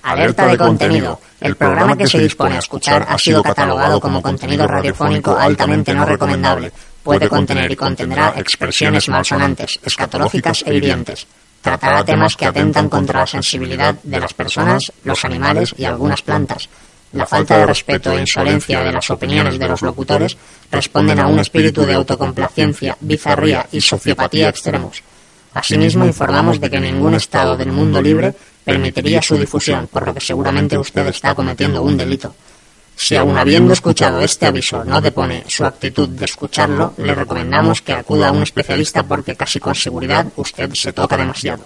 Alerta de contenido. El programa que se dispone a escuchar ha sido catalogado como contenido radiofónico altamente no recomendable. Puede contener y contendrá expresiones malsonantes, escatológicas e hirientes. Tratará temas que atentan contra la sensibilidad de las personas, los animales y algunas plantas. La falta de respeto e insolencia de las opiniones de los locutores responden a un espíritu de autocomplacencia, bizarría y sociopatía extremos. Asimismo, informamos de que ningún Estado del mundo libre permitiría su difusión, por lo que seguramente usted está cometiendo un delito. Si aun habiendo escuchado este aviso no depone su actitud de escucharlo, le recomendamos que acuda a un especialista porque casi con seguridad usted se toca demasiado.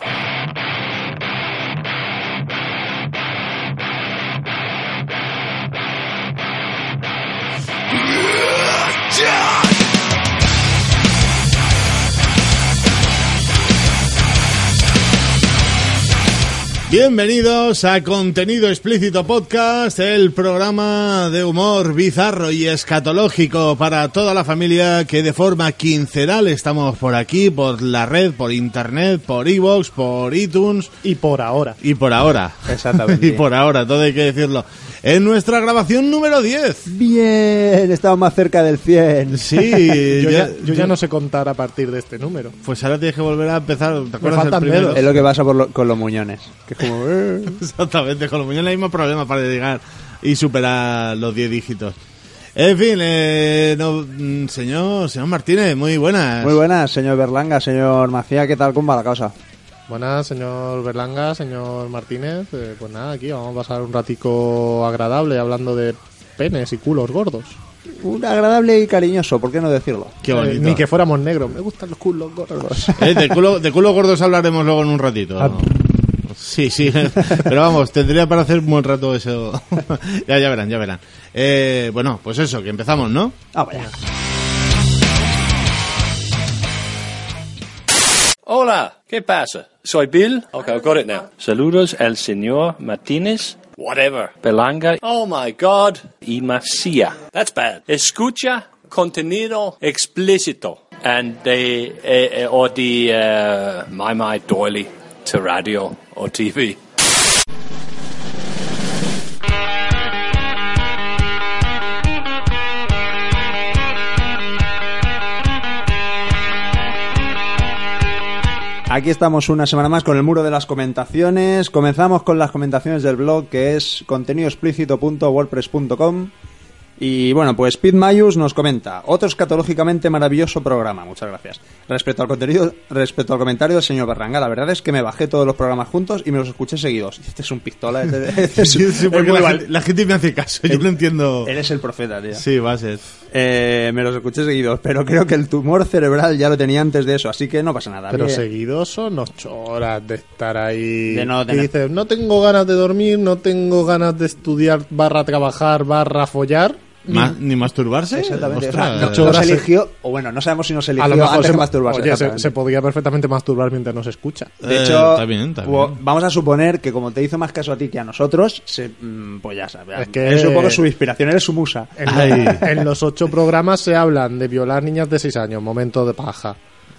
Bienvenidos a Contenido Explícito Podcast, el programa de humor bizarro y escatológico para toda la familia que de forma quincenal estamos por aquí, por la red, por internet, por iVoox, por iTunes. Y por ahora. Y por ahora. Exactamente. Y por ahora, todo hay que decirlo. En nuestra grabación número 10. Bien, estamos más cerca del 100. Sí. yo ya no sé contar a partir de este número. Pues ahora tienes que volver a empezar. ¿Te acuerdas faltan del primero? dedos. Es lo que pasa con los muñones. Que es como... Exactamente, con los muñones hay mismo problema para llegar y superar los 10 dígitos. En fin, señor Martínez, muy buenas. Muy buenas, señor Berlanga, señor Macía, ¿qué tal? ¿Cómo va la cosa? Buenas, señor Berlanga, señor Martínez. Pues nada, aquí vamos a pasar un ratico agradable hablando de penes y culos gordos. Un agradable y cariñoso, ¿por qué no decirlo? Qué bonito. Ni que fuéramos negros, me gustan los culos gordos. De culo gordos hablaremos luego en un ratito. Sí, pero vamos, tendría para hacer un buen rato eso. ya verán. Bueno, pues eso, que empezamos, ¿no? Vaya. Hola, ¿qué pasa? Soy Bill. Okay, I've got it now. Saludos al señor Martínez. Whatever. Berlanga. Oh my God. Y Macía. That's bad. Escucha contenido explícito. And my doily to radio or TV. Aquí estamos una semana más con el muro de las comentaciones. Comenzamos con las comentaciones del blog, que es contenidoexplicito.wordpress.com. Y bueno, pues Pete Mayus nos comenta: otro escatológicamente maravilloso programa, muchas gracias. Respecto al comentario del señor Berlanga, la verdad es que me bajé todos los programas juntos y me los escuché seguidos. Este es un pistola. Sí, porque la gente me hace caso, yo no entiendo. Eres el profeta, tío. Sí, va a ser. Me los escuché seguidos, pero creo que el tumor cerebral ya lo tenía antes de eso, así que no pasa nada. Pero seguidos son 8 horas de estar ahí. De no y dices, no tengo ganas de dormir, no tengo ganas de estudiar, trabajar, follar. ¿Ni masturbarse? Exactamente. Ostras, Nos eligió, o bueno, no sabemos si nos eligió a lo mejor antes de masturbarse. Oye, se podría perfectamente masturbar mientras nos escucha. De hecho, está bien. Vamos a suponer que como te hizo más caso a ti que a nosotros, pues ya sabes. Es que es un poco su inspiración, eres su musa. En los 8 programas se hablan de violar niñas de 6 años, momento de paja.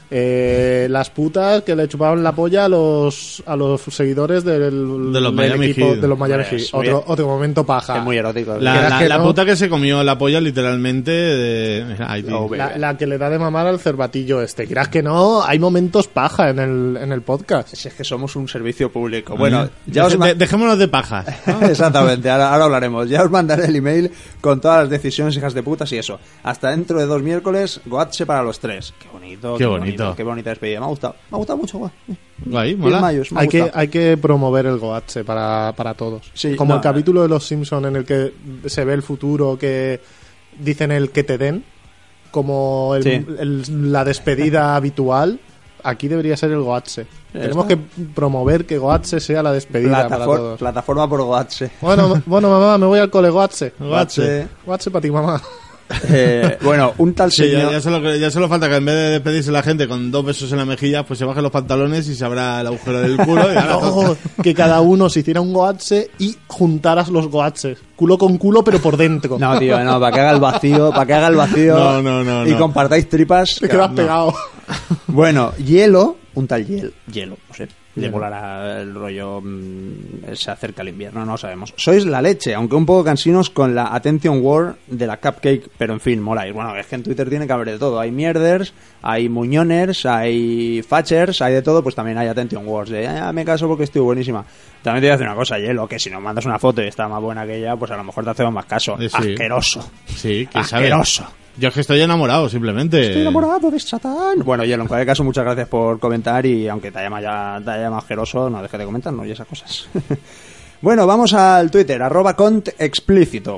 Las putas que le chupaban la polla a los seguidores de los Miami Heat. Otro momento paja. Es muy erótico. La puta que se comió la polla literalmente la que le da de mamar al cervatillo este. Creas que no, hay momentos paja en el podcast. Si es que somos un servicio público. Bueno, ya dejémonos de paja. Exactamente, ahora hablaremos. Ya os mandaré el email con todas las decisiones, hijas de putas y eso. Hasta dentro de 2 miércoles, Goatse para los 3. Qué bonito. Qué bonita despedida. Me ha gustado mucho, guay. Guay, mola. Mayos, hay que promover el Goatse para todos. Sí, como el capítulo de Los Simpsons en el que se ve el futuro, que dicen el que te den, como la despedida habitual. Aquí debería ser el Goatse. Tenemos que promover que Goatse sea la despedida para todos. Plataforma por Goatse. Bueno, mamá, me voy al cole. Goatse para ti, mamá. Bueno, un tal señor... Ya solo falta que en vez de despedirse la gente con 2 besos en la mejilla, pues se baje los pantalones y se abra el agujero del culo. Que cada uno se hiciera un Goatse y juntaras los Goatses. Culo con culo, pero por dentro. No, tío, para que haga el vacío. No. Y compartáis tripas. Te quedas pegado. Bueno, Hielo, un tal Hielo, no sé. Le molará el rollo, se acerca el invierno, no lo sabemos. Sois la leche, aunque un poco cansinos con la Attention War de la Cupcake, pero en fin, moláis. Bueno, es que en Twitter tiene que haber de todo. Hay mierders, hay muñoners, hay fachers, hay de todo, pues también hay Attention Wars. De, me caso porque estoy buenísima. También te voy a decir una cosa, Hielo, que si nos mandas una foto y está más buena que ella, pues a lo mejor te hacemos más caso. Sí. Asqueroso. Sí, que asqueroso. Yo es que estoy enamorado, simplemente. Estoy enamorado de Satán. Bueno, Hielo, en cualquier caso, muchas gracias por comentar y aunque te haya llamado asqueroso, no dejes de comentarnos y esas cosas. Bueno, vamos al Twitter, @contexplícito.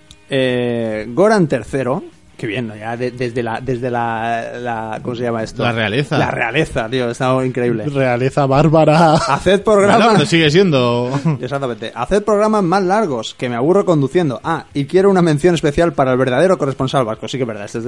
Goran III, que bien, ¿no? Ya desde la ¿cómo se llama esto? La realeza. La realeza, tío, está increíble. Realeza bárbara. Haced programas... Bueno, pero sigue siendo... Exactamente. Haced programas más largos, que me aburro conduciendo. Y quiero una mención especial para el verdadero corresponsal vasco. Sí que es verdad, este es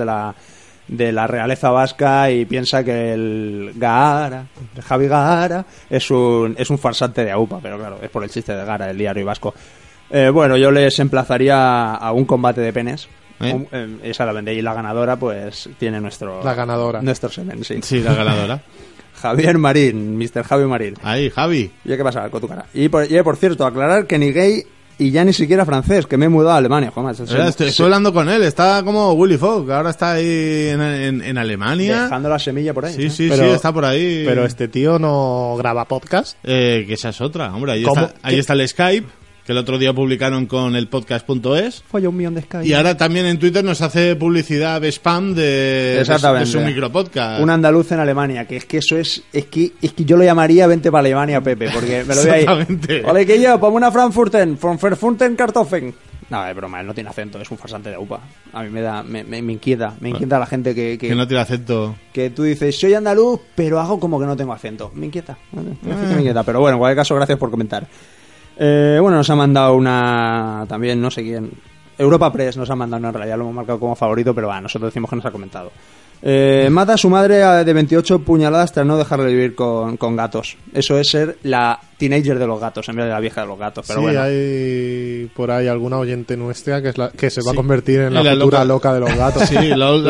de la realeza vasca y piensa que el Gaara, el Javi Gaara, es un farsante de AUPA, pero claro, es por el chiste de Gaara, el diario vasco. Bueno, yo les emplazaría a un combate de penes. Exactamente, y la ganadora pues tiene nuestro semen, sí. Sí, la ganadora. Javier Marín, Mr. Javi Marín. Ahí, Javi. ¿Y qué pasa con tu cara? Y por cierto, aclarar que ni gay y ya ni siquiera francés, que me he mudado a Alemania. Joder, estoy hablando con él, está como Willy Fogg, ahora está ahí en Alemania. Dejando la semilla por ahí. Sí, sí, está por ahí. Pero este tío no graba podcast. Que esa es otra, hombre, ahí está el Skype. Que el otro día publicaron con el podcast.es. Fue un millón de Skype. Y ahora también en Twitter nos hace publicidad de spam de su micropodcast. Un andaluz en Alemania, que es que eso es que yo lo llamaría Vente para Alemania, Pepe, porque me lo veo ahí. Exactamente. Ole, que yo, ponme una Frankfurten, von Frankfurten Kartoffeln. No, es broma, él no tiene acento, es un farsante de UPA. A mí me inquieta la gente que no tiene acento. Que tú dices, soy andaluz, pero hago como que no tengo acento. Me inquieta, me inquieta. Pero bueno, en cualquier caso, gracias por comentar. Bueno, nos ha mandado una... También, no sé quién... Europa Press nos ha mandado, en realidad lo hemos marcado como favorito, pero nosotros decimos que nos ha comentado. Mata a su madre de 28 puñaladas tras no dejarle vivir con gatos. Eso es ser la teenager de los gatos en vez de la vieja de los gatos. Pero sí, bueno. Hay por ahí alguna oyente nuestra que se va a convertir en la futura loca de los gatos. Sí,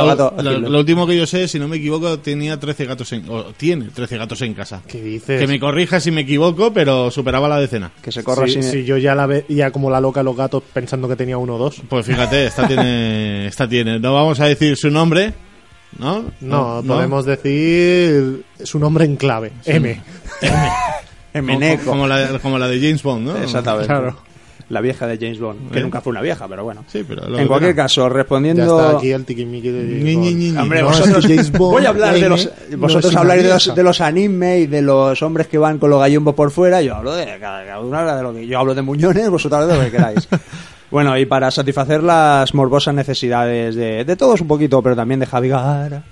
lo último que yo sé, si no me equivoco, tiene 13 gatos en casa. ¿Qué dices? Que me corrija si me equivoco, pero superaba la decena. Que se corra si yo ya la veía como la loca de los gatos pensando que tenía 1 o 2. Pues fíjate, esta tiene. No vamos a decir su nombre. No, podemos decir su nombre en clave. Sí. Meneco. Como la de James Bond, ¿no? Exactamente. Claro. La vieja de James Bond, que nunca fue una vieja, pero bueno. Sí, pero en cualquier caso, respondiendo... Ya está aquí el tiquimiqui de James Bond. Hombre, vosotros... James Bond, voy a hablar de los... Vosotros habláis de los anime y de los hombres que van con los gallumbos por fuera. Yo hablo de... Cada uno habla de lo que... Yo hablo de muñones, vosotros habláis de lo que queráis. Bueno, y para satisfacer las morbosas necesidades de todos un poquito, pero también de Javi Gaara...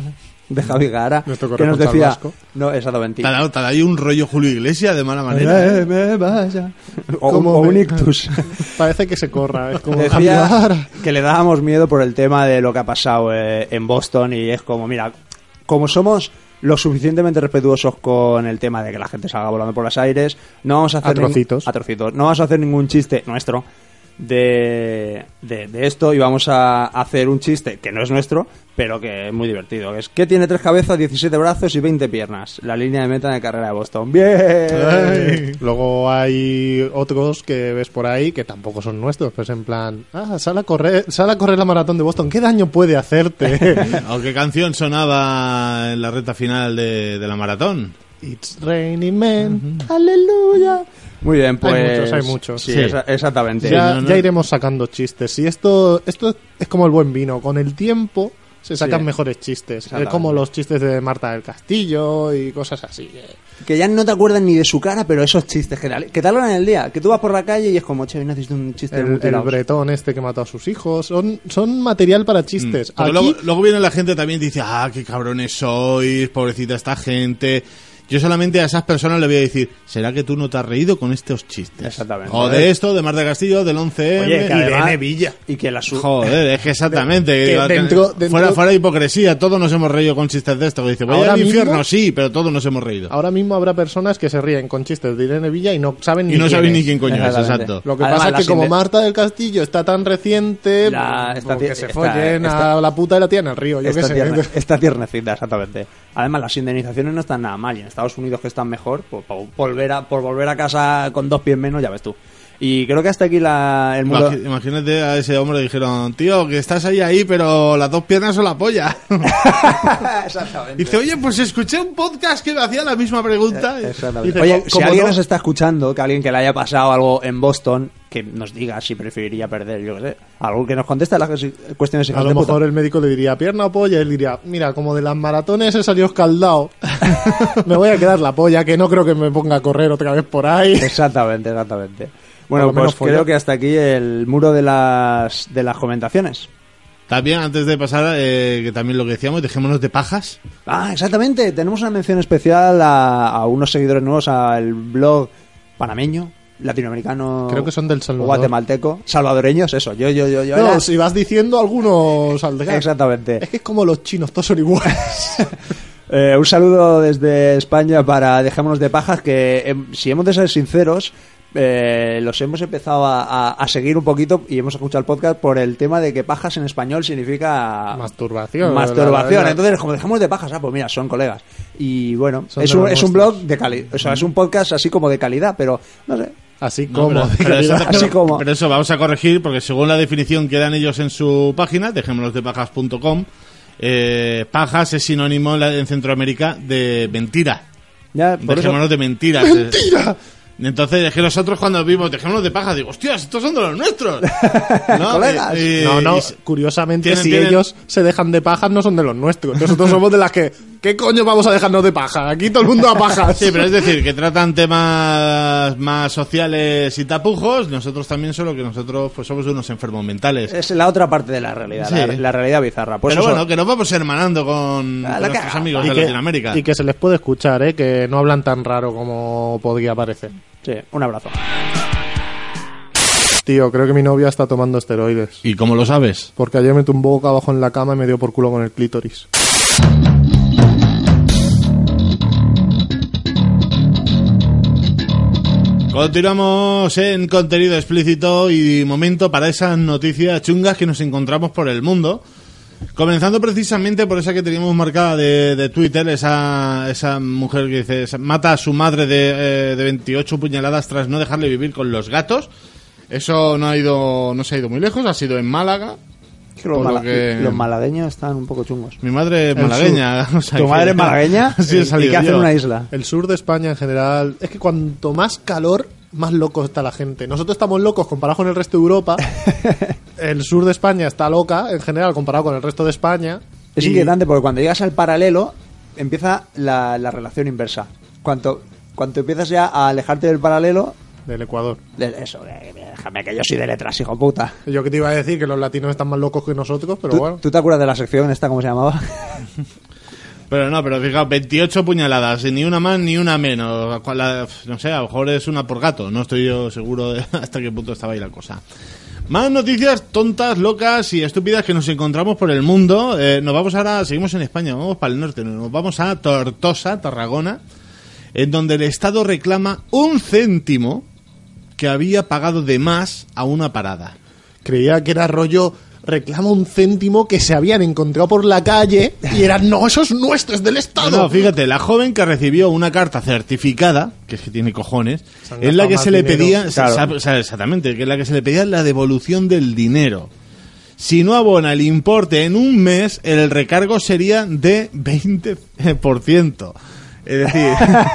que nos decía vasco. No, exactamente. Te ha dado ahí un rollo Julio Iglesias de mala manera. Me vaya. O un ictus. Parece que se corra. Es como decía que le dábamos miedo por el tema de lo que ha pasado en Boston y es como, mira, como somos lo suficientemente respetuosos con el tema de que la gente salga volando por los aires, no vamos a hacer trocitos. No vamos a hacer ningún chiste nuestro de esto y vamos a hacer un chiste que no es nuestro pero que es muy divertido, que es que tiene 3 cabezas, 17 brazos y 20 piernas, la línea de meta de carrera de Boston. ¡Bien! Luego hay otros que ves por ahí que tampoco son nuestros, pues en plan, sal a correr la maratón de Boston, ¿qué daño puede hacerte? ¿O qué canción sonaba en la recta final de la maratón? It's raining men, aleluya. Muy bien, pues... Hay muchos. Sí. Exactamente. Ya iremos sacando chistes. Y esto es como el buen vino. Con el tiempo se sacan mejores chistes. Es como los chistes de Marta del Castillo y cosas así. Que ya no te acuerdas ni de su cara, pero esos chistes que te hablan en el día. Que tú vas por la calle y es como, che, necesito un chiste. El bretón que mató a sus hijos. Son material para chistes. Aquí... Luego viene la gente también y dice, qué cabrones sois, pobrecita esta gente... Yo solamente a esas personas le voy a decir, ¿será que tú no te has reído con estos chistes? Exactamente. O de esto, de Marta Castillo, del 11M, oye, y de Nevilla. Y que la Joder, es que exactamente. Dentro... Fuera de hipocresía, todos nos hemos reído con chistes de esto. Que dice, voy al infierno, sí, pero todos nos hemos reído. Ahora mismo habrá personas que se ríen con chistes de Irene Villa y no saben ni quién coño es, exacto. Lo que pasa es que como Marta del Castillo está tan reciente, que se follen a la puta de la tía en el río. Está tiernecita, exactamente. Además, las indemnizaciones no están nada mal y en Estados Unidos que están mejor, pues por volver a casa con 2 pies menos, ya ves tú. Y creo que hasta aquí el muro... Imagínate a ese hombre, dijeron, tío, que estás ahí, pero las 2 piernas son la polla. Exactamente. Dice, oye, pues escuché un podcast que me hacía la misma pregunta. Exactamente. Oye, si alguien nos está escuchando, que alguien que le haya pasado algo en Boston, que nos diga si preferiría perder, yo qué sé. Algo que nos conteste las cuestiones. A lo mejor el médico le diría pierna o polla, y él diría, mira, como de las maratones he salido escaldado, me voy a quedar la polla, que no creo que me ponga a correr otra vez por ahí. Exactamente. Bueno, pues creo que hasta aquí el muro de las comentaciones. También, antes de pasar, que también lo que decíamos, dejémonos de pajas. Ah, exactamente. Tenemos una mención especial a unos seguidores nuevos al blog panameño, latinoamericano. Creo que son del Salvador. Guatemalteco. Salvadoreños, eso. Yo. No, si vas diciendo algunos saldrán. Exactamente. Es que es como los chinos, todos son iguales. Un saludo desde España para Dejémonos de Pajas, que si hemos de ser sinceros, los hemos empezado a seguir un poquito y hemos escuchado el podcast por el tema de que pajas en español significa masturbación. Entonces, como Dejémonos de Pajas, pues mira, son colegas. Y bueno, es un blog de calidad, o sea, es un podcast así como de calidad, pero no sé. Así como, pero eso vamos a corregir, porque según la definición que dan ellos en su página, dejémonosdepajas.com, pajas es sinónimo en Centroamérica de mentira. Ya, dejémonos de mentiras. ¡Mentira! Entonces es que nosotros cuando vimos dejémonos de paja, digo, hostias, estos son de los nuestros, ¿no? Colegas. No, curiosamente ellos se dejan de pajas, no son de los nuestros. Nosotros somos de las que, ¿qué coño vamos a dejarnos de paja? Aquí todo el mundo a pajas. Sí, pero es decir, que tratan temas más sociales y tapujos. Nosotros también, solo que nosotros pues somos unos enfermos mentales. Es la otra parte de la realidad, sí. la realidad bizarra. Pues pero bueno, que nos vamos hermanando con nuestros amigos de Latinoamérica. Y que se les puede escuchar, que no hablan tan raro como podría parecer. Sí, un abrazo. Tío, creo que mi novia está tomando esteroides. ¿Y cómo lo sabes? Porque ayer me tumbó boca abajo en la cama y me dio por culo con el clítoris. Continuamos en contenido explícito y momento para esas noticias chungas que nos encontramos por el mundo. Comenzando precisamente por esa que teníamos marcada de Twitter, esa mujer que dice mata a su madre de 28 puñaladas tras no dejarle vivir con los gatos. Eso no se ha ido muy lejos, ha sido en Málaga. Los malagueños están un poco chungos. Mi madre es malagueña. O sea, ¿tu madre es malagueña? Sí, ¿Y qué hace en una isla? El sur de España en general, es que cuanto más calor, más loco está la gente. Nosotros estamos locos comparado con el resto de Europa. El sur de España está loca en general comparado con el resto de España. Es inquietante porque cuando llegas al paralelo empieza la relación inversa. Cuanto empiezas ya a alejarte del paralelo... Del Ecuador. Déjame que yo soy de letras, hijo puta. Yo que te iba a decir que los latinos están más locos que nosotros, pero bueno. ¿Tú te acuerdas de la sección esta, cómo se llamaba? Pero fijaos, 28 puñaladas, ni una más ni una menos. No sé, a lo mejor es una por gato. No estoy yo seguro de hasta qué punto estaba ahí la cosa. Más noticias tontas, locas y estúpidas que nos encontramos por el mundo. Nos vamos ahora, seguimos en España, vamos para el norte, nos vamos a Tortosa, Tarragona, en donde el Estado reclama 1 céntimo que había pagado de más a una parada. Creía que era rollo, reclama 1 céntimo que se habían encontrado por la calle y eran, no, eso es nuestro, es del Estado. No, fíjate, la joven que recibió una carta certificada, que es que tiene cojones, es la que se le pedía, claro. Exactamente, que es la que se le pedía la devolución del dinero. Si no abona el importe en un mes, el recargo sería de 20%. Es decir,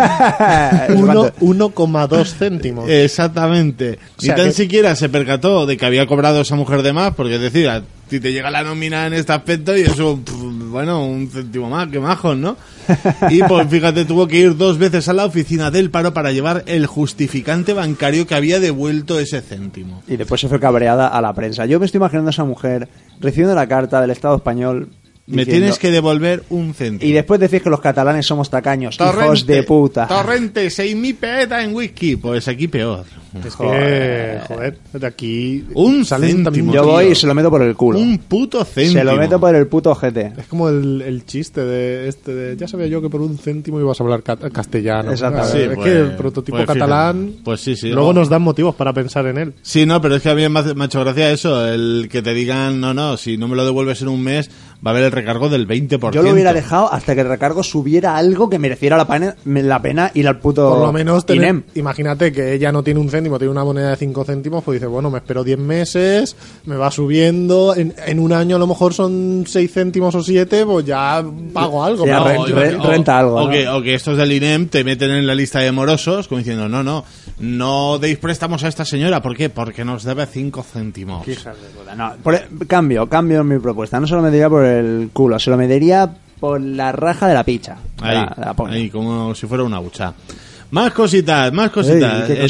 1,2 céntimos. Exactamente. O sea, ni tan siquiera se percató de que había cobrado esa mujer de más, porque es decir, a ti te llega la nómina en este aspecto y eso, bueno, 1 céntimo más, que majos, ¿no? Y pues fíjate, tuvo que ir 2 veces a la oficina del paro para llevar el justificante bancario que había devuelto ese céntimo. Y después se fue cabreada a la prensa. Yo me estoy imaginando a esa mujer recibiendo la carta del Estado español. Me tienes que devolver 1 céntimo. Y después decís que los catalanes somos tacaños, hijos de puta. Torrente, 6.000 pesetas en whisky. Pues aquí peor. Es que, joder, de aquí... 1 céntimo. Yo voy y se lo meto por el culo. 1 puto céntimo. Se lo meto por el puto ojete. Es como el chiste de ya sabía yo que por 1 céntimo ibas a hablar castellano. Exactamente. Sí, es que el prototipo catalán... Pues sí. Luego nos dan motivos para pensar en él. Sí, no, pero es que a mí me ha hecho gracia eso, el que te digan, no, si no me lo devuelves en un mes, va a haber el recargo del 20%. Yo lo hubiera dejado hasta que el recargo subiera algo que mereciera la pena ir al puto Por lo menos, INEM. imagínate que ella no tiene un céntimo, tiene una moneda de 5 céntimos, pues dice, bueno, me espero 10 meses, me va subiendo, en un año a lo mejor son 6 céntimos o 7, pues ya pago algo. Ya, renta algo, o ¿no? que estos del INEM te meten en la lista de morosos como diciendo, no deis préstamos a esta señora. ¿Por qué? Porque nos debe 5 céntimos. No, cambio en mi propuesta. No se lo mediría por el culo, se lo mediría por la raja de la picha. Ahí, como si fuera una hucha. Más cositas. Ey,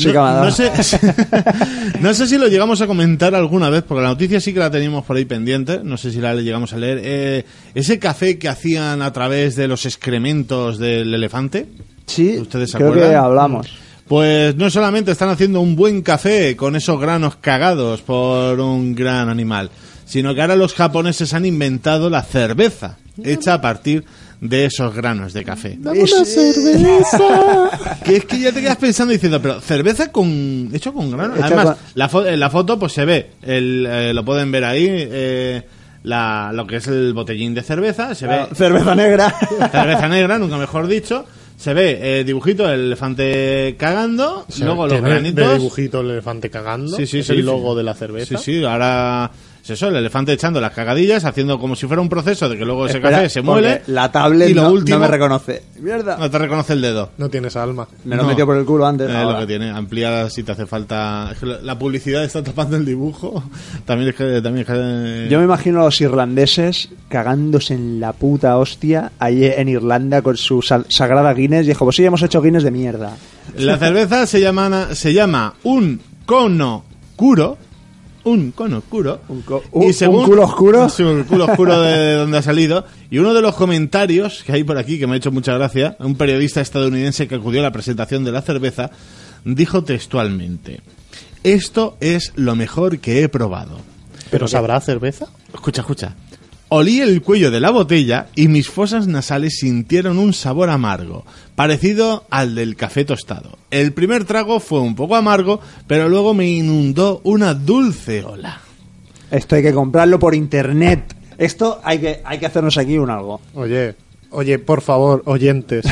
No sé si lo llegamos a comentar alguna vez, porque la noticia sí que la teníamos por ahí pendiente. No sé si la llegamos a leer. Ese café que hacían a través de los excrementos del elefante. Sí, ¿ustedes se creo acuerdan? que hablamos. Pues no solamente están haciendo un buen café con esos granos cagados por un gran animal, sino que ahora los japoneses han inventado la cerveza hecha a partir de esos granos de café. ¡Dame una cerveza! Que es que ya te quedas pensando diciendo, pero cerveza hecho con granos. Además, la foto pues se ve, lo pueden ver ahí, lo que es el botellín de cerveza, se ve Cerveza negra. cerveza negra, nunca mejor dicho. Se ve dibujito del elefante cagando, luego los granitos. De dibujito el elefante cagando. Sí, es el logo de la cerveza. Sí, ahora es eso, el elefante echando las cagadillas, haciendo como si fuera un proceso de que luego ese Espera, café se muele. La tablet y lo no último, me reconoce. Mierda. no te reconoce el dedo. No tienes alma. Me lo No. metió por el culo antes. Es ahora. lo que tiene, amplía si te hace falta. Es que la publicidad está tapando el dibujo. También es que Yo me imagino a los irlandeses cagándose en la puta hostia ahí en Irlanda con su sagrada Guinness y dijo, pues sí, hemos hecho Guinness de mierda. La cerveza se llama un cono curo. Un cono oscuro. ¿Un culo oscuro? Sí, un culo oscuro de donde ha salido. Y uno de los comentarios que hay por aquí, que me ha hecho mucha gracia, un periodista estadounidense que acudió a la presentación de la cerveza, dijo textualmente: esto es lo mejor que he probado. ¿Pero sabrá cerveza? Escucha. Olí el cuello de la botella y mis fosas nasales sintieron un sabor amargo, parecido al del café tostado. El primer trago fue un poco amargo, pero luego me inundó una dulce ola. Esto hay que comprarlo por internet. Esto hay que hacernos aquí un algo. Oye, por favor, oyentes.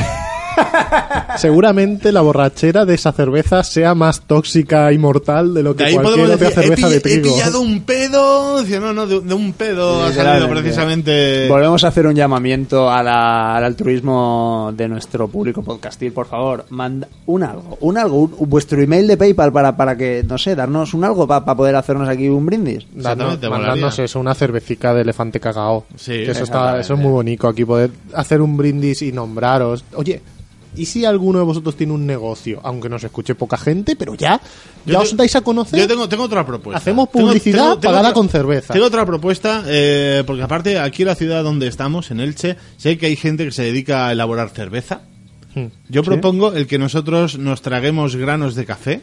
Seguramente la borrachera de esa cerveza sea más tóxica y mortal de lo que De ahí cualquier podemos otra decir, cerveza de he trigo. pillado un pedo. Dice, no, de un pedo ha salido precisamente. Volvemos a hacer un llamamiento al altruismo de nuestro público podcastil. Por favor, manda un algo, vuestro email de PayPal para que, no sé, darnos un algo para poder hacernos aquí un brindis. Exactamente, Mandadnos molaría. eso, una cervecica de elefante cagao. Sí, Que eso exactamente. es muy bonito, aquí poder hacer un brindis y nombraros. Oye, ¿y si alguno de vosotros tiene un negocio? Aunque nos escuche poca gente, pero ya os dais a conocer. Yo tengo otra propuesta. Hacemos publicidad pagada con cerveza. Tengo otra propuesta, porque aparte aquí en la ciudad donde estamos, en Elche, sé que hay gente que se dedica a elaborar cerveza. Yo propongo el que nosotros nos traguemos granos de café,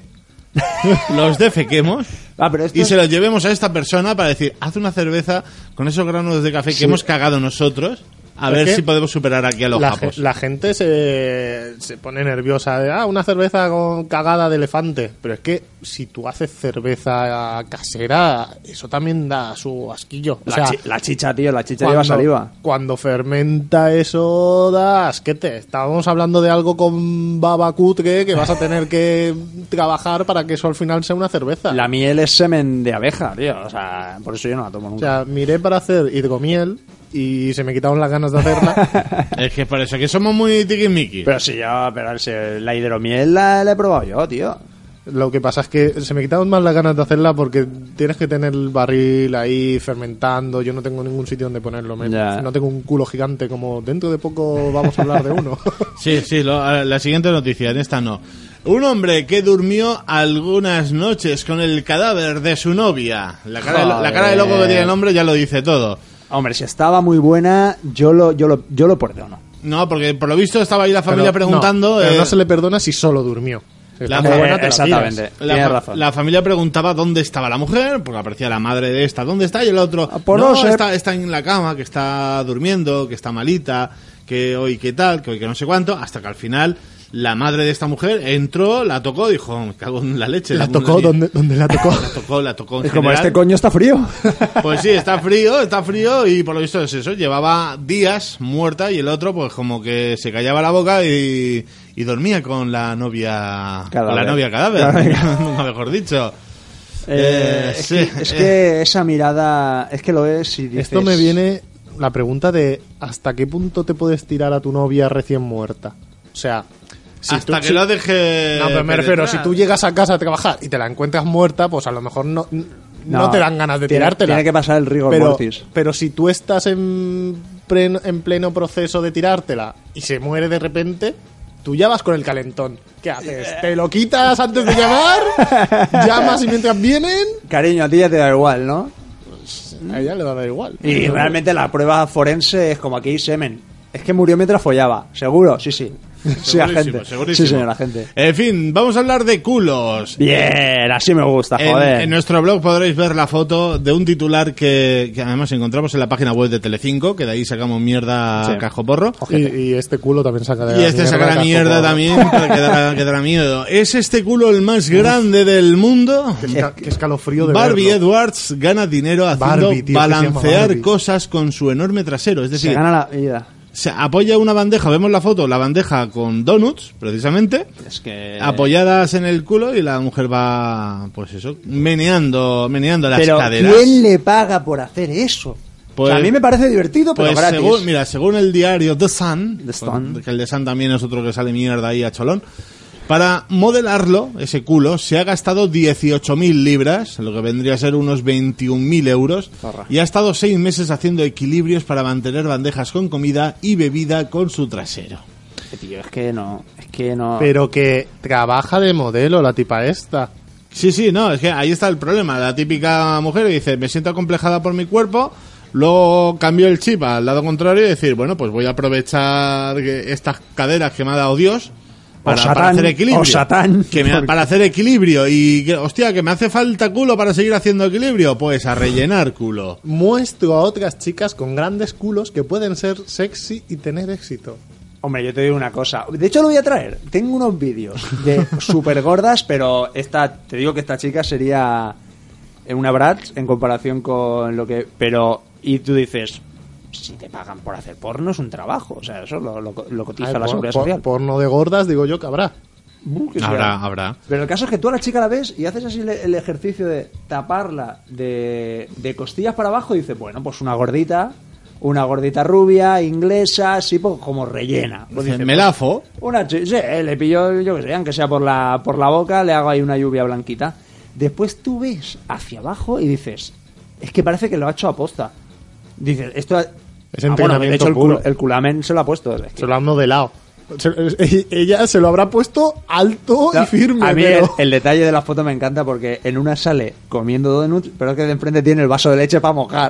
los defequemos Pero esto y se los llevemos a esta persona para decir, haz una cerveza con esos granos de café que hemos cagado nosotros, a Es ver que si podemos superar aquí a los japos. La gente se pone nerviosa de, una cerveza con cagada de elefante. Pero es que si tú haces cerveza casera, eso también da su asquillo. O sea, la chicha, tío, la chicha lleva saliva. Cuando fermenta eso da asquete. Estábamos hablando de algo con baba cutre que vas a tener que trabajar para que eso al final sea una cerveza. La miel es semen de abeja, tío. O sea, por eso yo no la tomo O nunca. sea, miré para hacer hidromiel y se me quitaron las ganas de hacerla. Es que por eso que somos muy tiquismiquis. Pero si la hidromiel la he probado yo, tío. Lo que pasa es que se me quitaron más las ganas de hacerla porque tienes que tener el barril ahí fermentando. Yo no tengo ningún sitio donde ponerlo. Ya. No tengo un culo gigante como dentro de poco vamos a hablar de uno. Sí, la siguiente noticia, en esta no. Un hombre que durmió algunas noches con el cadáver de su novia. La cara de loco que tiene el hombre ya lo dice todo. Hombre, si estaba muy buena, yo lo perdono. No, porque por lo visto estaba ahí la familia preguntando. Pero no se le perdona si solo durmió. Si está muy buena, te la exactamente. tiras. Tienes razón. La familia preguntaba dónde estaba la mujer, porque aparecía la madre de esta, ¿dónde está? Y el otro, por no, no ser- está en la cama, que está durmiendo, que está malita, que hoy qué tal, que hoy que no sé cuánto, hasta que al final La madre de esta mujer entró, la tocó, dijo, me cago en la leche. ¿La tocó? ¿Dónde la tocó? La tocó en Es como general. este coño está frío. Pues sí, está frío y por lo visto es eso. Llevaba días muerta y el otro pues como que se callaba la boca y dormía con la novia cadáver, nunca mejor dicho. Es que esa mirada, es que lo es y dices... Esto me viene la pregunta de ¿hasta qué punto te puedes tirar a tu novia recién muerta? O sea... hasta que lo deje. No, pero me refiero, si tú llegas a casa a trabajar y te la encuentras muerta, pues a lo mejor no te dan ganas de tirártela. Tiene que pasar el rigor mortis. Pero si tú estás en pleno proceso de tirártela y se muere de repente, tú ya vas con el calentón. ¿Qué haces? ¿Te lo quitas antes de llamar? ¿Llamas y mientras vienen? Cariño, a ti ya te da igual, ¿no? A ella le va a dar igual. Y realmente la prueba forense es como aquí hay semen. Es que murió mientras follaba. ¿Seguro? Sí. Sí, agente. Segurísimo. Sí, señor agente. En fin, vamos a hablar de culos. Bien, así me gusta, joder. En nuestro blog podréis ver la foto de un titular que además encontramos en la página web de Telecinco, que de ahí sacamos mierda a cajoporro. Y este culo también saca de Y este saca la mierda también, que dará miedo. ¿Es este culo el más grande del mundo? Qué escalofrío de Barbie verlo. Edwards gana dinero haciendo Barbie, tío, balancear Barbie. cosas con su enorme trasero. Es Se decir, gana la vida. se apoya una bandeja, vemos la foto, la bandeja con donuts, precisamente, Es que... apoyadas en el culo y la mujer va, pues eso, meneando las Pero caderas. ¿quién le paga por hacer eso? Pues- O sea, a mí me parece divertido, pero Pues gratis. según el diario The Sun, The Sun. que el The Sun también es otro que sale mierda ahí a cholón, para modelarlo, ese culo, se ha gastado 18.000 libras, lo que vendría a ser unos 21.000 euros, Zorra. y ha estado 6 meses haciendo equilibrios para mantener bandejas con comida y bebida con su trasero. Tío, es que no. Pero que trabaja de modelo la tipa esta. Sí, no, es que ahí está el problema. La típica mujer que dice, me siento acomplejada por mi cuerpo, luego cambio el chip al lado contrario y decir, bueno, pues voy a aprovechar estas caderas que me ha dado Dios para hacer equilibrio. O Satán. Para hacer equilibrio y, hostia, que me hace falta culo para seguir haciendo equilibrio, pues a rellenar culo. Muestro a otras chicas con grandes culos que pueden ser sexy y tener éxito. Hombre, yo te digo una cosa. De hecho, lo voy a traer. Tengo unos vídeos de súper gordas, pero te digo que esta chica sería una Bratz en comparación con lo que... Pero, y tú dices, si te pagan por hacer porno es un trabajo. O sea, eso lo cotiza la Seguridad Social. Porno de gordas, digo yo que habrá. Que sea. Habrá. Pero el caso es que tú a la chica la ves y haces así el ejercicio de taparla de costillas para abajo y dices, bueno, pues una gordita rubia, inglesa, así como rellena. Pues dices, Melafo. Le pillo, yo que sé, aunque sea por la boca, le hago ahí una lluvia blanquita. Después tú ves hacia abajo y dices, es que parece que lo ha hecho a posta. Dices, esto... Es entrenamiento de hecho puro. el culamen se lo ha puesto. Es que- Se lo han modelado. Ella se lo habrá puesto alto No, y firme. a mí pero... el detalle de la foto me encanta porque en una sale comiendo donuts, pero es que de enfrente tiene el vaso de leche para mojar.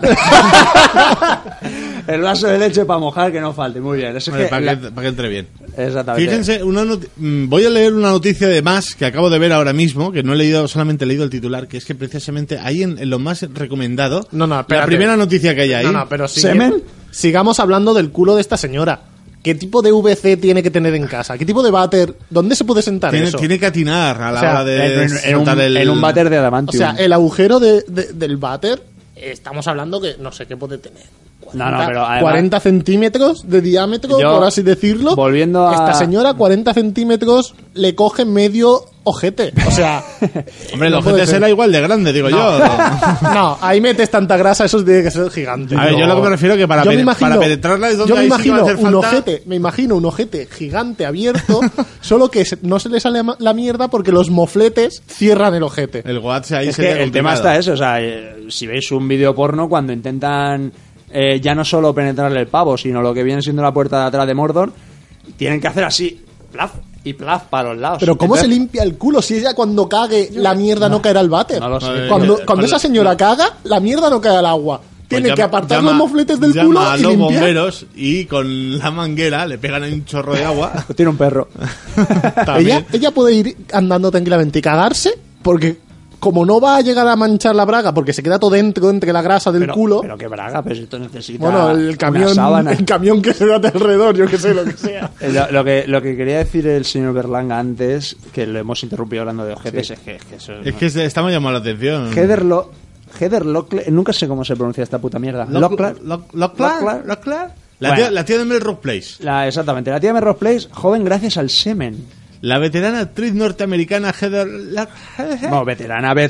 El vaso de leche para mojar que no falte. Muy bien. Eso es que Para que entre bien. Exactamente. Fíjense, voy a leer una noticia de más que acabo de ver ahora mismo, que no he leído, solamente he leído el titular, que es que precisamente ahí en lo más recomendado, No, la espérate. primera noticia que hay ahí, pero ¿Semen? sigamos hablando del culo de esta señora. ¿Qué tipo de VC tiene que tener en casa? ¿Qué tipo de váter? ¿Dónde se puede sentar eso? tiene que atinar a la O sea, hora de en soltar un váter de O adamantium. sea, el agujero del váter, estamos hablando que no sé qué puede tener. 40, No, pero además- 40 centímetros de diámetro, Yo, por así decirlo. volviendo a- Esta señora, 40 centímetros, le coge medio ojete. O sea... Hombre, el no puede ojete ser. será igual de grande, digo yo. No, ahí metes tanta grasa, eso tiene que ser gigante. A ver, yo lo que me refiero que para penetrarla es donde yo me ahí sí que va a imagino hacer un falta... ojete, me imagino un ojete gigante abierto, solo que no se le sale la mierda porque los mofletes cierran el ojete. El WhatsApp ahí Es sería que el tema complicado. está eso, o sea, si veis un vídeo porno cuando intentan ya no solo penetrarle el pavo, sino lo que viene siendo la puerta de atrás de Mordor, tienen que hacer así, plaf y plaf para los lados. Pero ¿cómo Entonces, se limpia el culo si ella cuando cague la mierda no caerá al váter? No lo sé. Cuando esa señora caga, la mierda no cae al agua. Tiene Pues que apartar llama- los mofletes del llama culo a y los limpiar. bomberos y con la manguera le pegan ahí un chorro de agua. Tiene un perro. También. Ella puede ir andando tranquilamente y cagarse porque como no va a llegar a manchar la braga porque se queda todo dentro entre la grasa del culo. Pero qué braga, pero esto necesita. Bueno, el camión que se da alrededor, yo que sé, lo que sea. Lo que quería decir el señor Berlanga antes, que lo hemos interrumpido hablando de ojetes, es que eso es que estamos llamando la atención. Heather Locklear, nunca sé cómo se pronuncia esta puta mierda. Locklear. La tía de Melrose Place. Exactamente, la tía de Melrose Place, joven gracias al semen. La veterana actriz norteamericana Heather... No, veterana de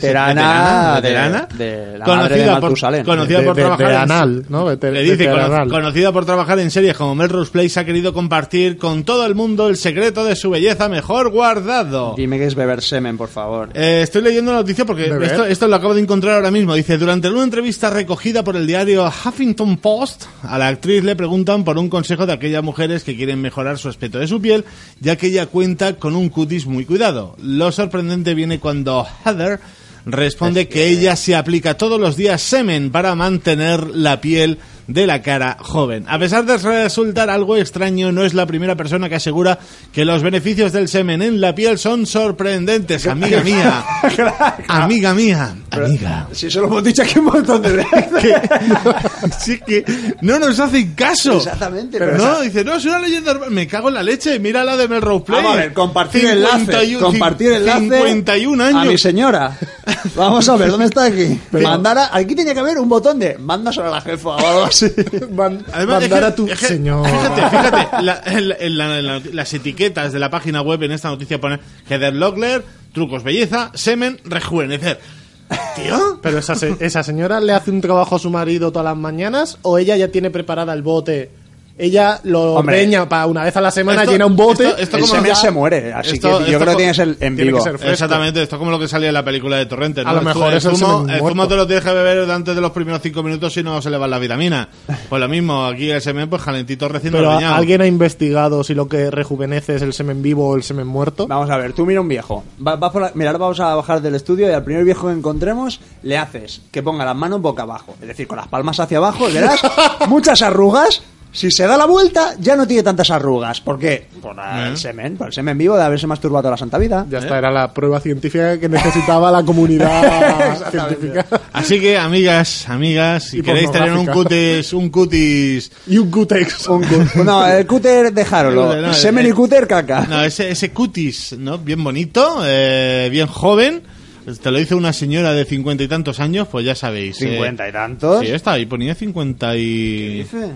la madre de Matusalén. Conocida por trabajar anal, ¿no? Conocida por trabajar en series como Melrose Place, ha querido compartir con todo el mundo el secreto de su belleza mejor guardado. Dime que es beber semen, por favor. Estoy leyendo la noticia porque esto lo acabo de encontrar ahora mismo. Dice, durante una entrevista recogida por el diario Huffington Post, a la actriz le preguntan por un consejo de aquellas mujeres que quieren mejorar su aspecto de su piel, ya que ella cuenta con un cutis muy cuidado. Lo sorprendente viene cuando Heather responde que ella se aplica todos los días semen para mantener la piel de la cara joven. A pesar de resultar algo extraño, no es la primera persona que asegura que los beneficios del semen en la piel son sorprendentes. Amiga mía. Amiga mía. Amiga. Si eso lo hemos dicho aquí un montón de veces. Sí que no nos hacen caso. Exactamente. Pero no, dice, no, es una leyenda urbana. Me cago en la leche. Mira la de Melrose Place. Vamos a ver, compartir enlace. 51 años. A mi señora. Vamos a ver, ¿dónde está aquí? Aquí tenía que haber un botón de mándaselo a la jefa o algo así. Mandar a tu señor. Fíjate, las etiquetas de la página web en esta noticia pone Heather Locklear, trucos belleza, semen, rejuvenecer. Tío. Pero esa señora le hace un trabajo a su marido todas las mañanas, o ella ya tiene preparada el bote. Ella lo reña para una vez a la semana, llena un bote. Esto como semen se muere, así que yo creo que tiene que ser en vivo. Exactamente, esto es como lo que salía en la película de Torrente, ¿no? A lo mejor el zumo te lo tienes que beber antes de los primeros 5 minutos, si no se le va la vitamina. Pues lo mismo, aquí el semen pues calentito recién reñado. Pero ¿alguien ha investigado si lo que rejuvenece es el semen vivo o el semen muerto? Vamos a ver, tú mira un viejo. Mira, ahora vamos a bajar del estudio y al primer viejo que encontremos le haces que ponga las manos boca abajo, es decir, con las palmas hacia abajo, y verás muchas arrugas. Si se da la vuelta, ya no tiene tantas arrugas. ¿Por qué? Por el semen vivo de haberse masturbado toda la santa vida. Ya está, era la prueba científica que necesitaba la comunidad científica. Así que, amigas, si queréis tener un cutis... Y un cutex. No, el cúter dejarlo. Semen y cúter, caca. No, ese cutis, ¿no? Bien bonito, bien joven... Te lo dice una señora de 50 y tantos años, pues ya sabéis. ¿50 y tantos? Sí, está ahí, ponía 50 y... ¿Qué dice?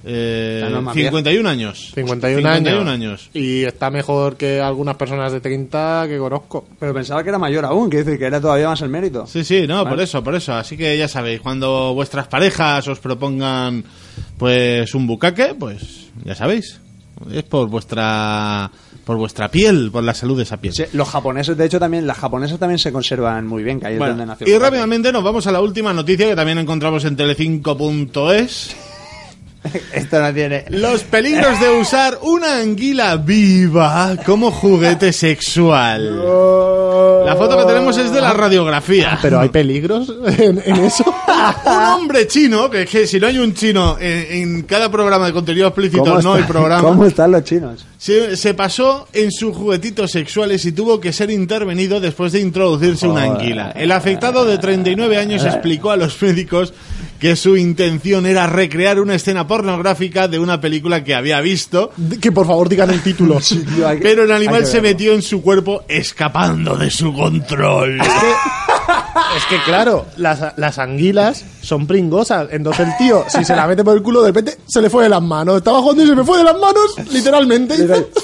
51 años. 51 años. Y está mejor que algunas personas de 30 que conozco. Pero pensaba que era mayor aún, que decir que era todavía más el mérito. Sí, no, vale. por eso. Así que ya sabéis, cuando vuestras parejas os propongan pues un bucaque, pues ya sabéis, es por vuestra piel, por la salud de esa piel. Sí, los japoneses, de hecho, las japonesas también se conservan muy bien, que ahí es donde nació. Y rápidamente nos vamos a la última noticia que también encontramos en telecinco.es. Esto no tiene... Los peligros de usar una anguila viva como juguete sexual. La foto que tenemos es de la radiografía. ¿Pero hay peligros en eso? Un hombre chino, que es que si no hay un chino en cada programa de contenido explícito, no hay programa. ¿Cómo están los chinos? Se pasó en sus juguetitos sexuales y tuvo que ser intervenido después de introducirse una anguila. El afectado de 39 años explicó a los médicos que su intención era recrear una escena pornográfica de una película que había visto. Que por favor digan el título. Pero el animal se metió en su cuerpo escapando de su control. Es que claro, las anguilas son pringosas. Entonces el tío, si se la mete por el culo, de repente se le fue de las manos. Estaba jugando y se me fue de las manos, literalmente.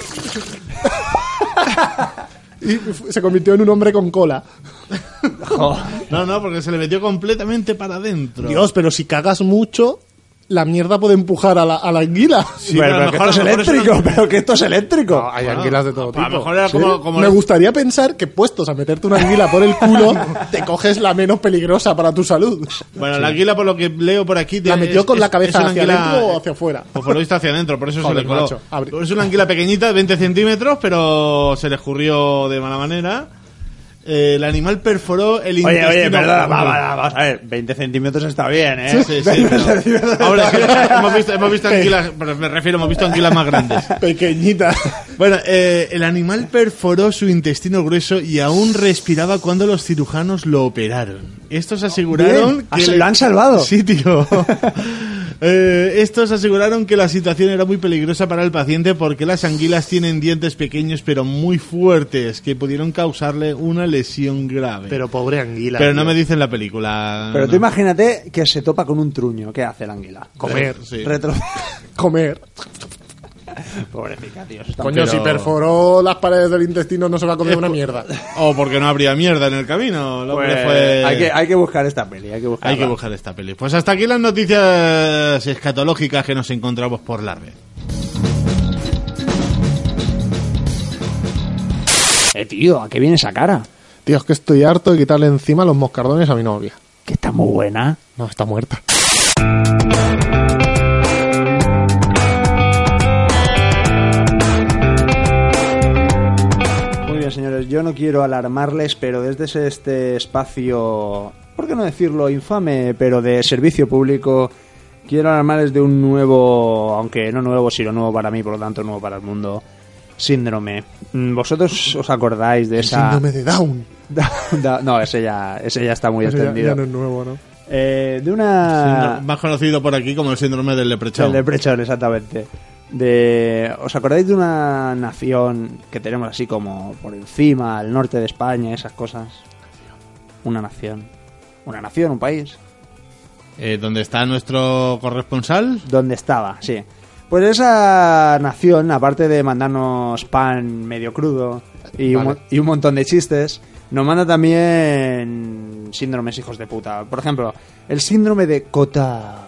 Y se convirtió en un hombre con cola. No, porque se le metió completamente para adentro. Dios, pero si cagas mucho, la mierda puede empujar a la anguila. Sí, pero que esto es eléctrico. Pero que esto es eléctrico. No, hay anguilas de todo tipo. A lo mejor era como Me gustaría pensar que puestos a meterte una anguila por el culo, te coges la menos peligrosa para tu salud. Bueno, la anguila, por lo que leo por aquí... ¿La metió con la cabeza hacia adentro o hacia afuera? Pues por lo visto hacia adentro, por eso se le coló. Macho, es una anguila pequeñita, de 20 centímetros, pero se le escurrió de mala manera. El animal perforó el intestino. Oye, perdona, vamos a ver. 20 centímetros está bien, ¿eh? Sí. Ahora hemos visto anguilas, pero me refiero, hemos visto anguilas más grandes. Pequeñita. Bueno, el animal perforó su intestino grueso y aún respiraba cuando los cirujanos lo operaron. Estos aseguraron que... ¿Lo han salvado? Sí, tío. Estos aseguraron que la situación era muy peligrosa para el paciente porque las anguilas tienen dientes pequeños pero muy fuertes que pudieron causarle una lesión grave. Pero pobre anguila. Pero no me dicen la película. Pero no. tú imagínate que se topa con un truño. ¿Qué hace la anguila? Comer. Sí. Comer. Pobrecita, tío. Coño, si perforó las paredes del intestino no se va a comer una mierda. O porque no habría mierda en el camino. El hombre Pues, fue... hay que buscar esta peli. Hay que buscar esta peli. Pues hasta aquí las noticias escatológicas que nos encontramos por la red. Tío, ¿a qué viene esa cara? Tío, es que estoy harto de quitarle encima los moscardones a mi novia. Que está muy buena. No, está muerta. Muy bien, señores, yo no quiero alarmarles, pero desde este espacio, ¿por qué no decirlo infame, pero de servicio público, quiero alarmarles de un nuevo, aunque no nuevo, sino nuevo para mí, por lo tanto nuevo para el mundo, síndrome. ¿Vosotros os acordáis de esa...? Síndrome de Down. No, ese ya está muy Ese extendido. ya no es nuevo, ¿no? De una... Más conocido por aquí como el síndrome del leprechaun. El leprechaun, exactamente. ¿Os acordáis de una nación que tenemos así como por encima, al norte de España, esas cosas? Una nación, un país. ¿Dónde está nuestro corresponsal? ¿Dónde estaba? Sí. Pues esa nación, aparte de mandarnos pan medio crudo y, Vale. un montón de chistes, nos manda también síndromes hijos de puta. Por ejemplo, el síndrome de Cotard.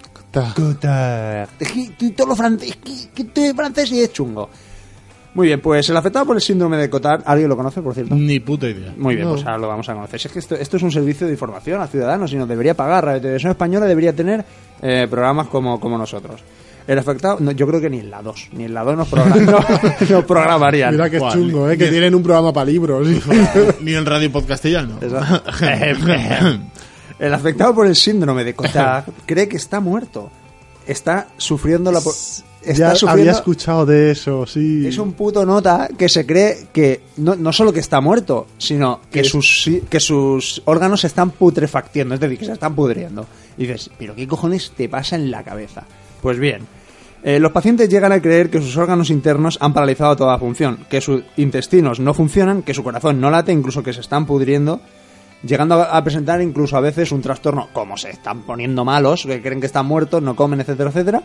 Todo lo francés, que estoy francés y es chungo. Muy bien, pues el afectado por el síndrome de Cotard, ¿alguien lo conoce, por cierto? Ni puta idea. Muy bien, No. pues ahora lo vamos a conocer. Si es que esto es un servicio de información a ciudadanos y nos debería pagar. Radio Televisión Española debería tener programas como nosotros. El afectado, no, yo creo que ni en la 2 nos programarían. Mira que es Buah, chungo, ni- que tienen un programa para libros. Ni en Radio Podcastellano. El afectado por el síndrome de Cotard cree que está muerto. Está sufriendo la... Ya había escuchado de eso, sí. Es un puto nota que se cree que no solo que está muerto, sino que sus órganos se están putrefactiendo, es decir, que se están pudriendo. Y dices, ¿pero qué cojones te pasa en la cabeza? Pues bien, los pacientes llegan a creer que sus órganos internos han paralizado toda función, que sus intestinos no funcionan, que su corazón no late, incluso que se están pudriendo, llegando a presentar incluso a veces un trastorno, como se están poniendo malos, que creen que están muertos, no comen, etcétera, etcétera.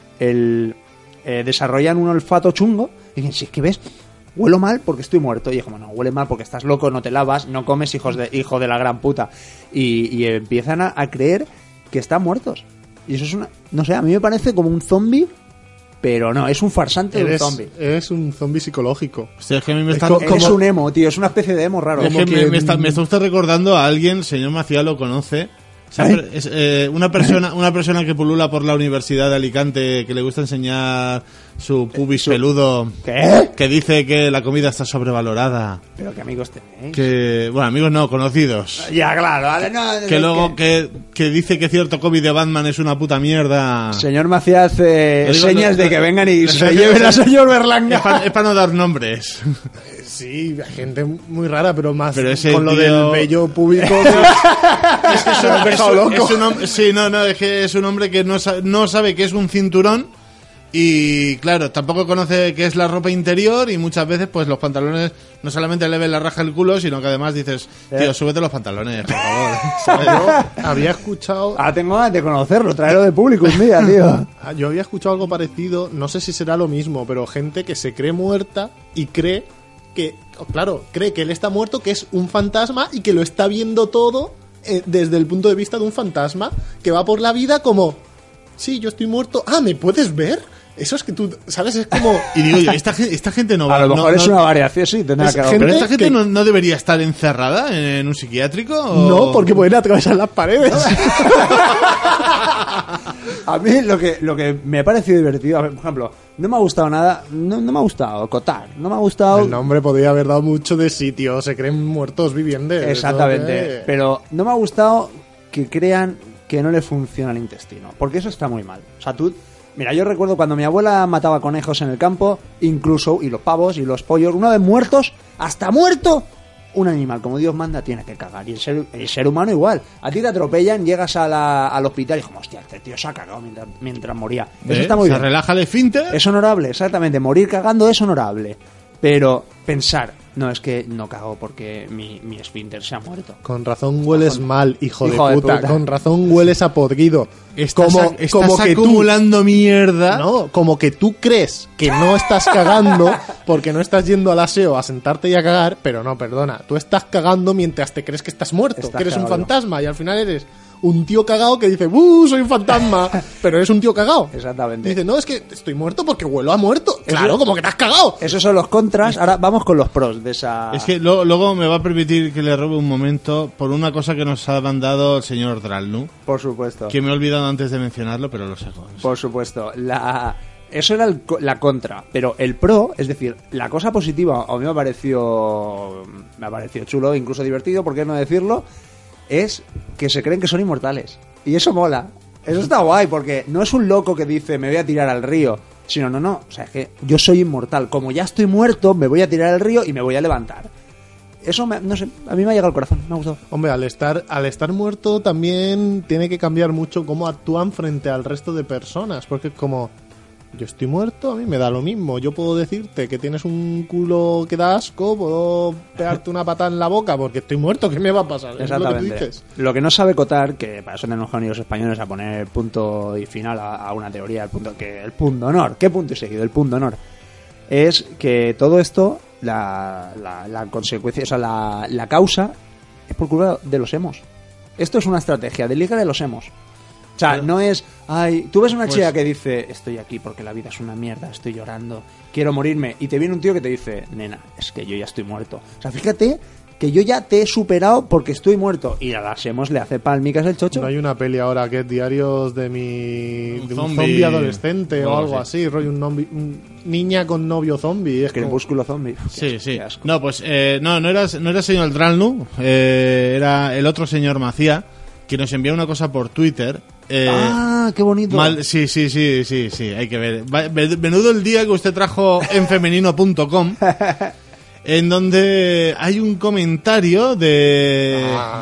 Desarrollan un olfato chungo y dicen, si es que ves, huelo mal porque estoy muerto. Y es como, no, huele mal porque estás loco, no te lavas, no comes, hijo de la gran puta. Y empiezan a creer que están muertos. Y eso es una... No sé, a mí me parece como un zombie, pero no, es un farsante de un zombie. Es un zombie psicológico. O sea, es que a mí me Es está... co- Es un emo, tío, es una especie de emo raro. Es que me está usted recordando a alguien, señor Maciá lo conoce. Es una persona que pulula por la Universidad de Alicante, que le gusta enseñar su pubis peludo, ¿Qué? que dice que la comida está sobrevalorada. Pero qué amigos tenéis. Que, bueno, amigos no, conocidos. Ya, claro, vale, no, Que luego que dice que cierto cómic de Batman es una puta mierda. Señor Macías hace Lo digo, señas no, de que vengan y no, se no, lleven no, a señor Berlanga. Es para no dar nombres. Sí, gente muy rara, pero más Pero ese con lo tío- del vello público. Es que Me has dejado loco. es un hombre, sí, es que es un hombre que no sabe qué es un cinturón y, claro, tampoco conoce qué es la ropa interior y muchas veces, pues, los pantalones no solamente le ven la raja al culo, sino que además dices, tío, súbete los pantalones, por favor. ¿Sabes? Yo había escuchado Ahora tengo ganas de conocerlo, traerlo de público un día, tío. Yo había escuchado algo parecido, no sé si será lo mismo, pero gente que se cree muerta y cree que, claro, cree que él está muerto, que es un fantasma y que lo está viendo todo desde el punto de vista de un fantasma que va por la vida como, sí, yo estoy muerto, ¿me puedes ver? Eso es que tú, ¿sabes? Es como... Y digo yo, esta gente no va... A lo mejor no, es una variación, sí, tendrá Es que gente Pero esta gente que- no debería estar encerrada en un psiquiátrico. ¿O? No, porque pueden atravesar las paredes. A mí lo que me ha parecido divertido, por ejemplo, no me ha gustado nada, no me ha gustado Kotar, no me ha gustado... El nombre podría haber dado mucho de sitio, se creen muertos vivientes. Exactamente, pero no me ha gustado que crean que no le funciona el intestino, porque eso está muy mal. O sea, tú... Mira, yo recuerdo cuando mi abuela mataba conejos en el campo, incluso, y los pavos y los pollos, una vez muertos, hasta muerto, un animal, como Dios manda, tiene que cagar. Y el ser humano igual. A ti te atropellan, llegas al hospital y como, hostia, este tío se ha cagado mientras moría. Eso está muy Se bien. relaja el esfínter. Es honorable, exactamente. Morir cagando es honorable. Pero pensar, no, es que no cago porque mi esfínter se ha muerto. Con razón hueles mal, hijo Hijo de de puta. puta. Con razón hueles a podrido. Estás como que tú... acumulando mierda. No, como que tú crees que no estás cagando porque no estás yendo al aseo a sentarte y a cagar, pero no, perdona. Tú estás cagando mientras te crees que estás muerto, Estás que eres un cagado. fantasma y al final eres un tío cagado que dice, ¡buh, soy un fantasma! Pero eres un tío cagado. Exactamente. Dice, no, es que estoy muerto porque huelo a muerto. Claro, como que te has cagado. Esos son los contras. Ahora vamos con los pros de esa... Es que luego me va a permitir que le robe un momento por una cosa que nos ha mandado el señor Dralnu, Por supuesto. que me he olvidado antes de mencionarlo, pero lo saco. Por supuesto. Eso era la contra. Pero el pro, es decir, la cosa positiva, a mí me ha parecido chulo, incluso divertido, ¿por qué no decirlo? Es que se creen que son inmortales. Y eso mola. Eso está guay, porque no es un loco que dice, me voy a tirar al río. Sino, no. O sea, es que yo soy inmortal. Como ya estoy muerto, me voy a tirar al río y me voy a levantar. Eso, no sé, a mí me ha llegado al corazón. Me ha gustado. Hombre, al estar muerto también tiene que cambiar mucho cómo actúan frente al resto de personas, porque es como, yo estoy muerto, a mí me da lo mismo. Yo puedo decirte que tienes un culo que da asco, puedo pegarte una patada en la boca porque estoy muerto, ¿qué me va a pasar? Es lo que tú Exactamente. dices. Lo que no sabe Kotar, que para eso tenemos que venir los españoles a poner punto y final a una teoría, el punto honor. ¿Qué punto he seguido? El punto honor. Es que todo esto, la consecuencia, o sea, la causa, es por culpa de los emos. Esto es una estrategia de liga de los emos. O sea, no es... Ay, tú ves una chica que dice, estoy aquí porque la vida es una mierda, estoy llorando, quiero morirme. Y te viene un tío que te dice, nena, es que yo ya estoy muerto. O sea, fíjate que yo ya te he superado porque estoy muerto. Y a las hemos le hace palmicas el chocho. No hay una peli ahora que es Diarios de Un un zombie. zombie adolescente o Algo algo así, rollo un niña con novio zombie. Es como- Crepúsculo zombie. Sí, sí. Qué asco. No, pues no era señor Dralnu, era el otro señor Macía, que nos envió una cosa por Twitter. Qué bonito. Sí, hay que ver. Menudo el día que usted trajo en femenino.com, en donde hay un comentario de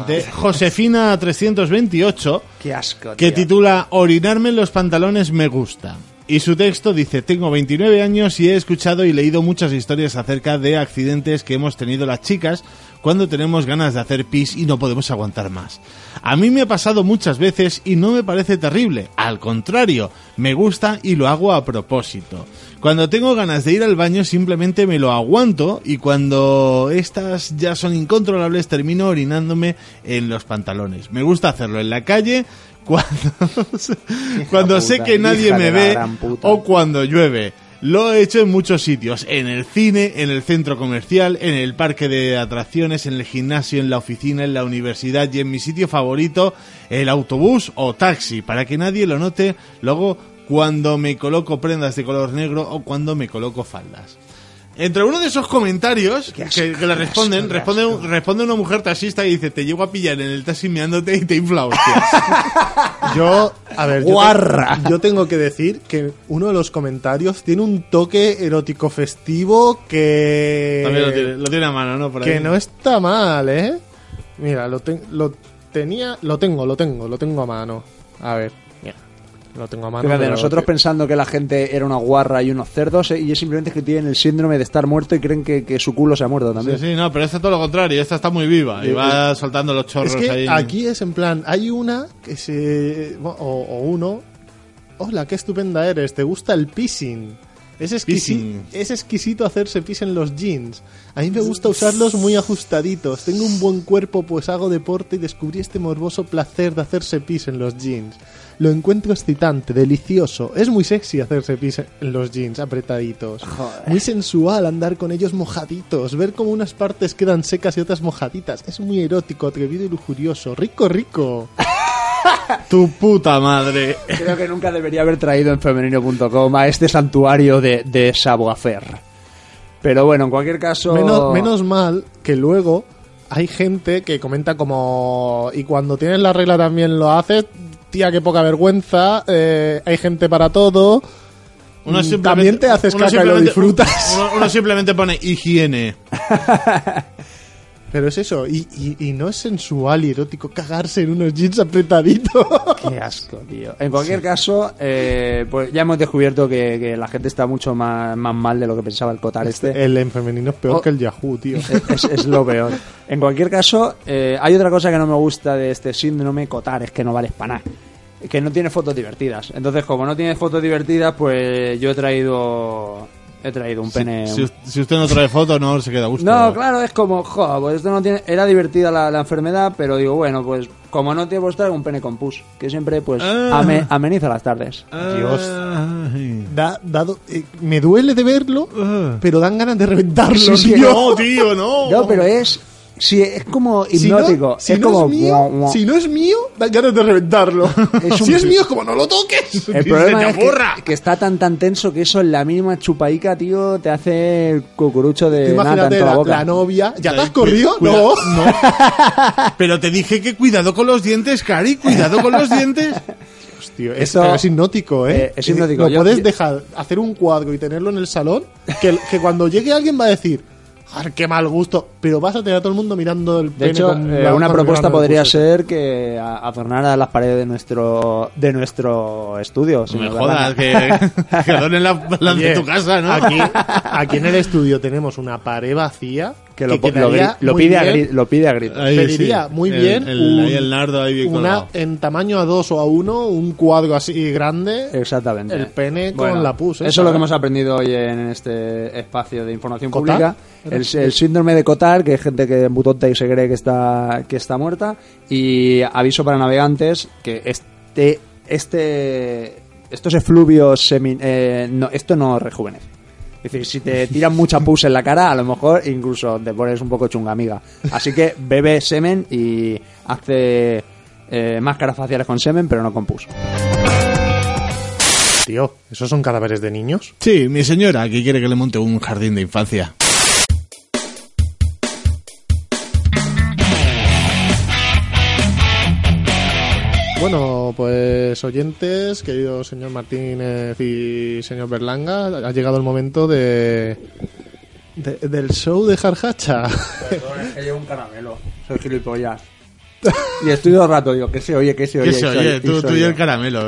Josefina328 Qué asco, que tío. titula Orinarme en los pantalones me gusta. Y su texto dice, tengo 29 años y he escuchado y leído muchas historias acerca de accidentes que hemos tenido las chicas cuando tenemos ganas de hacer pis y no podemos aguantar más. A mí me ha pasado muchas veces y no me parece terrible, al contrario, me gusta y lo hago a propósito. Cuando tengo ganas de ir al baño simplemente me lo aguanto y cuando estas ya son incontrolables termino orinándome en los pantalones. Me gusta hacerlo en la calle, cuando sé puta, que nadie hija me de la ve gran puta. o cuando llueve. Lo he hecho en muchos sitios, en el cine, en el centro comercial, en el parque de atracciones, en el gimnasio, en la oficina, en la universidad y en mi sitio favorito, el autobús o taxi, para que nadie lo note luego cuando me coloco prendas de color negro o cuando me coloco faldas. Entre uno de esos comentarios que le responde una mujer taxista y dice, te llego a pillar en el taxi meándote y te infla hostias. Guarra. Yo tengo que decir que uno de los comentarios tiene un toque erótico festivo que... También lo tiene a mano, ¿no? Por ahí. Que no está mal, ¿eh? Mira, lo tengo a mano. A ver, mira, lo tengo a mano. Fíjate, pero- nosotros pensando que la gente era una guarra y unos cerdos, y es simplemente que tienen el síndrome de estar muerto y creen que su culo se ha muerto también. Sí, no, pero esta es todo lo contrario, esta está muy viva y va soltando los chorros Es que ahí. aquí es en plan, hay una que se... o uno... Hola, qué estupenda eres, ¿te gusta el pissing? Es exquisito hacerse pis en los jeans. A mí me gusta usarlos muy ajustaditos. Tengo un buen cuerpo pues hago deporte y descubrí este morboso placer de hacerse pis en los jeans. Lo encuentro excitante, delicioso. Es muy sexy hacerse pis en los jeans apretaditos. Joder. Muy sensual andar con ellos mojaditos. Ver cómo unas partes quedan secas y otras mojaditas. Es muy erótico, atrevido y lujurioso. Rico, rico. Tu puta madre. Creo que nunca debería haber traído en femenino.com a este santuario de savoir-faire. Pero bueno, en cualquier caso... Menos mal que luego hay gente que comenta como... Y cuando tienes la regla también lo haces... Tía, qué poca vergüenza. Hay gente para todo. También te haces caca y lo disfrutas. Uno simplemente pone higiene. Pero es eso, y no es sensual y erótico cagarse en unos jeans apretaditos. Qué asco, tío. En cualquier caso, pues ya hemos descubierto que la gente está mucho más mal de lo que pensaba el Cotar este. El en femenino es peor que el Yahoo, tío. Es lo peor. En cualquier caso, hay otra cosa que no me gusta de este síndrome Cotar, es que no vales para nada. Que no tiene fotos divertidas. Entonces, como no tiene fotos divertidas, pues yo he traído un pene. Si usted no trae fotos, no se queda a gusto. No, claro, es como, joder, pues esto no tiene. Era divertida la enfermedad, pero digo, bueno, pues como no tiene, pues traigo un pene con pus, que siempre, pues, ameniza las tardes. Dios. Me duele de verlo, pero dan ganas de reventarlo. Sí, no, tío, no. No, pero es como hipnótico. Si no es mío, dan ganas de reventarlo. Si es mío, es como no lo toques. El problema es que está tan tenso que eso en la mínima chupaica, tío, te hace el cucurucho de nata en toda la boca. La novia. ¿Ya te has corrido? No. Pero te dije que cuidado con los dientes, Cari, cuidado con los dientes. Tío, pero es hipnótico, ¿eh? Es hipnótico. Lo puedes dejar hacer un cuadro y tenerlo en el salón, que cuando llegue alguien va a decir... ¡Ay, qué mal gusto! Pero vas a tener a todo el mundo mirando el pene. De hecho, una propuesta podría ser que adornara las paredes de nuestro estudio. No me jodas, que adornen la de tu casa, ¿no? Aquí en el estudio tenemos una pared vacía que lo pide a gritos. Pediría muy bien el nardo ahí bien colgado. En tamaño A2 o A1, un cuadro así grande. Exactamente. El pene con la pus. Eso es lo que hemos aprendido hoy en este espacio de información pública. El síndrome de Cotard, que hay gente que es muy tonta y se cree que está muerta. Y aviso para navegantes que estos efluvios esto no rejuvenece. Es decir, si te tiran mucha pus en la cara, a lo mejor incluso te pones un poco chunga, amiga. Así que bebe semen y hace máscaras faciales con semen, pero no con pus. Tío, ¿esos son cadáveres de niños? Sí, mi señora, que quiere que le monte un jardín de infancia. Bueno, pues oyentes, querido señor Martínez y señor Berlanga, ha llegado el momento del show de Jarjacha. Perdón, es que llevo un caramelo, soy gilipollas. Y estoy todo el rato, digo, ¿qué se oye? Tú y el caramelo.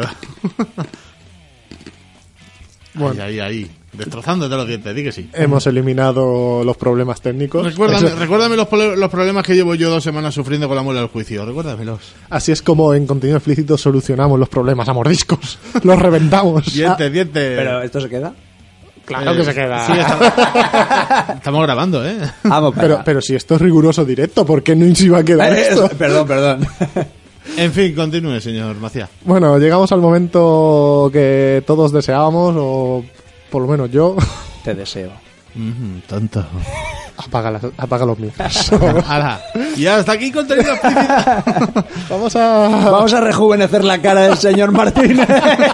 Bueno. Ahí. Destrozándote los dientes, di que sí. Hemos eliminado los problemas técnicos. Recuérdame los problemas que llevo yo 2 semanas sufriendo con la muela del juicio. Recuérdamelos. Así es como en Contenido Explícito solucionamos los problemas a mordiscos. Los reventamos. Dientes. ¿Pero esto se queda? Claro que se queda. Sí, estamos grabando, ¿eh? Vamos, pero si esto es riguroso directo, ¿por qué no se iba a quedar esto? Perdón. En fin, continúe, señor Macías. Bueno, llegamos al momento que todos deseábamos, o por lo menos yo. Te deseo. Tonto. Apaga los míos. Y hasta aquí Contenido Explícito. Vamos a rejuvenecer la cara del señor Martínez.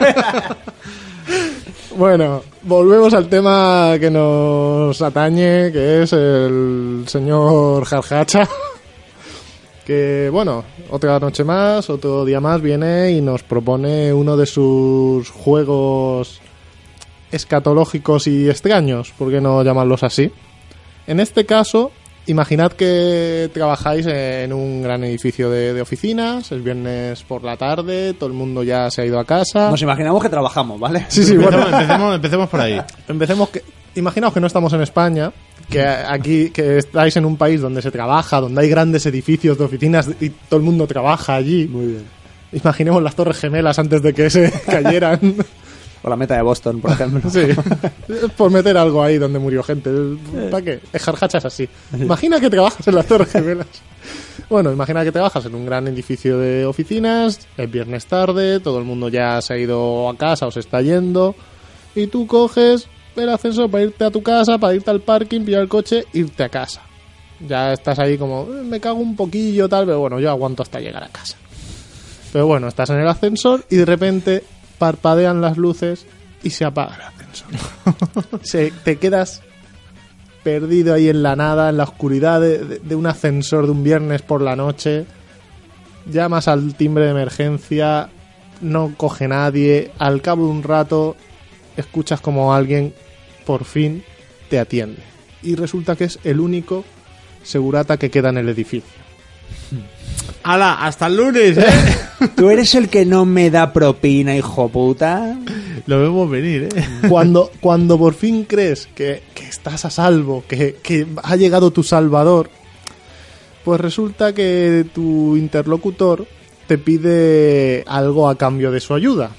Bueno, volvemos al tema que nos atañe, que es el señor Jarjacha. Que, bueno, otra noche más, otro día más, viene y nos propone uno de sus juegos escatológicos y extraños, ¿por qué no llamarlos así? En este caso, imaginad que trabajáis en un gran edificio de oficinas, es viernes por la tarde, todo el mundo ya se ha ido a casa. Nos imaginamos que trabajamos, ¿vale? Sí, bueno. Empecemos por ahí. Imaginaos que no estamos en España, que aquí que estáis en un país donde se trabaja, donde hay grandes edificios de oficinas y todo el mundo trabaja allí. Muy bien. Imaginemos las Torres Gemelas antes de que se cayeran. O la meta de Boston, por ejemplo. Sí, por meter algo ahí donde murió gente. ¿Para qué? El Jarjacha es así. Imagina que trabajas en las Torres Gemelas. Bueno, imagina que trabajas en un gran edificio de oficinas, es viernes tarde, todo el mundo ya se ha ido a casa o se está yendo, y tú coges el ascensor para irte a tu casa, para irte al parking, pillar el coche, irte a casa. Ya estás ahí como, me cago un poquillo, tal, pero bueno, yo aguanto hasta llegar a casa. Pero bueno, estás en el ascensor y de repente parpadean las luces y se apaga el ascensor. Te quedas perdido ahí en la nada, en la oscuridad de un ascensor de un viernes por la noche. Llamas al timbre de emergencia, no coge nadie. Al cabo de un rato escuchas como alguien por fin te atiende. Y resulta que es el único segurata que queda en el edificio. ¡Hala! ¡Hasta el lunes, Tú eres el que no me da propina, hijo puta. Lo vemos venir, Cuando por fin crees que estás a salvo, que ha llegado tu salvador, pues resulta que tu interlocutor te pide algo a cambio de su ayuda.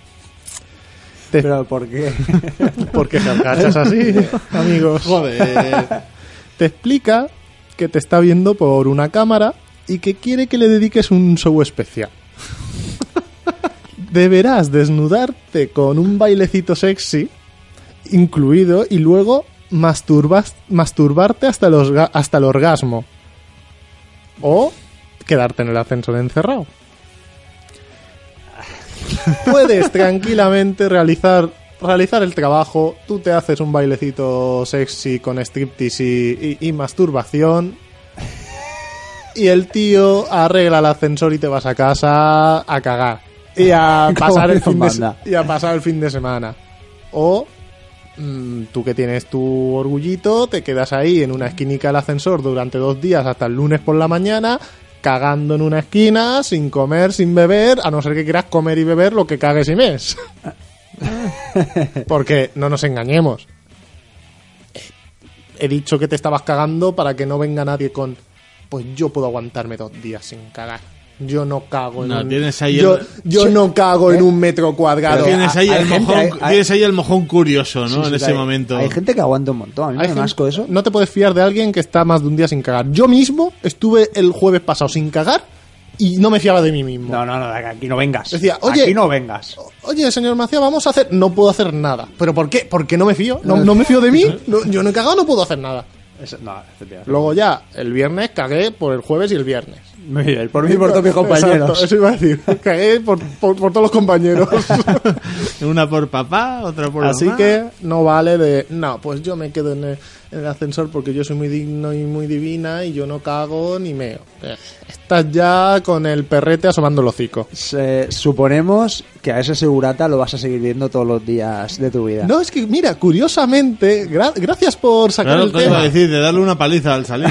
¿Pero por qué? Porque Jarjacha es así, amigos. Joder. Te explica que te está viendo por una cámara y que quiere que le dediques un show especial. Deberás desnudarte con un bailecito sexy incluido y luego masturbarte hasta el orgasmo. O quedarte en el ascensor encerrado. Puedes tranquilamente realizar el trabajo, tú te haces un bailecito sexy con striptease y masturbación, y el tío arregla el ascensor y te vas a casa a cagar y a pasar el fin de semana. O tú que tienes tu orgullito, te quedas ahí en una esquinica del ascensor durante 2 días hasta el lunes por la mañana, cagando en una esquina, sin comer, sin beber, a no ser que quieras comer y beber lo que cagues y mes. Porque no nos engañemos, he dicho que te estabas cagando para que no venga nadie con pues yo puedo aguantarme 2 días sin cagar. Yo no cago en no cago en un metro cuadrado. Tienes ahí el mojón curioso, ¿no? Sí, en ese momento. Hay gente que aguanta un montón. A mí me da asco eso. No te puedes fiar de alguien que está más de un día sin cagar. Yo mismo estuve el jueves pasado sin cagar y no me fiaba de mí mismo. No, aquí no vengas. Decía, oye, aquí no vengas. Oye, señor Macías, vamos a hacer... No puedo hacer nada. ¿Pero por qué? Porque no me fío. No me fío de mí. Yo no he cagado, no puedo hacer nada. Luego ya, el viernes cagué por el jueves y el viernes. Muy bien, por mí y por todos mis compañeros. Exacto, eso iba a decir. Cagué por todos los compañeros. Una por papá, otra por Así mamá. que no vale de... No, pues yo me quedo en el ascensor porque yo soy muy digno y muy divina y yo no cago ni meo. Estás ya con el perrete asomando el hocico. Suponemos que a ese segurata lo vas a seguir viendo todos los días de tu vida. No, es que mira, curiosamente, gracias por sacar el tema. Iba a decir, de darle una paliza al salir.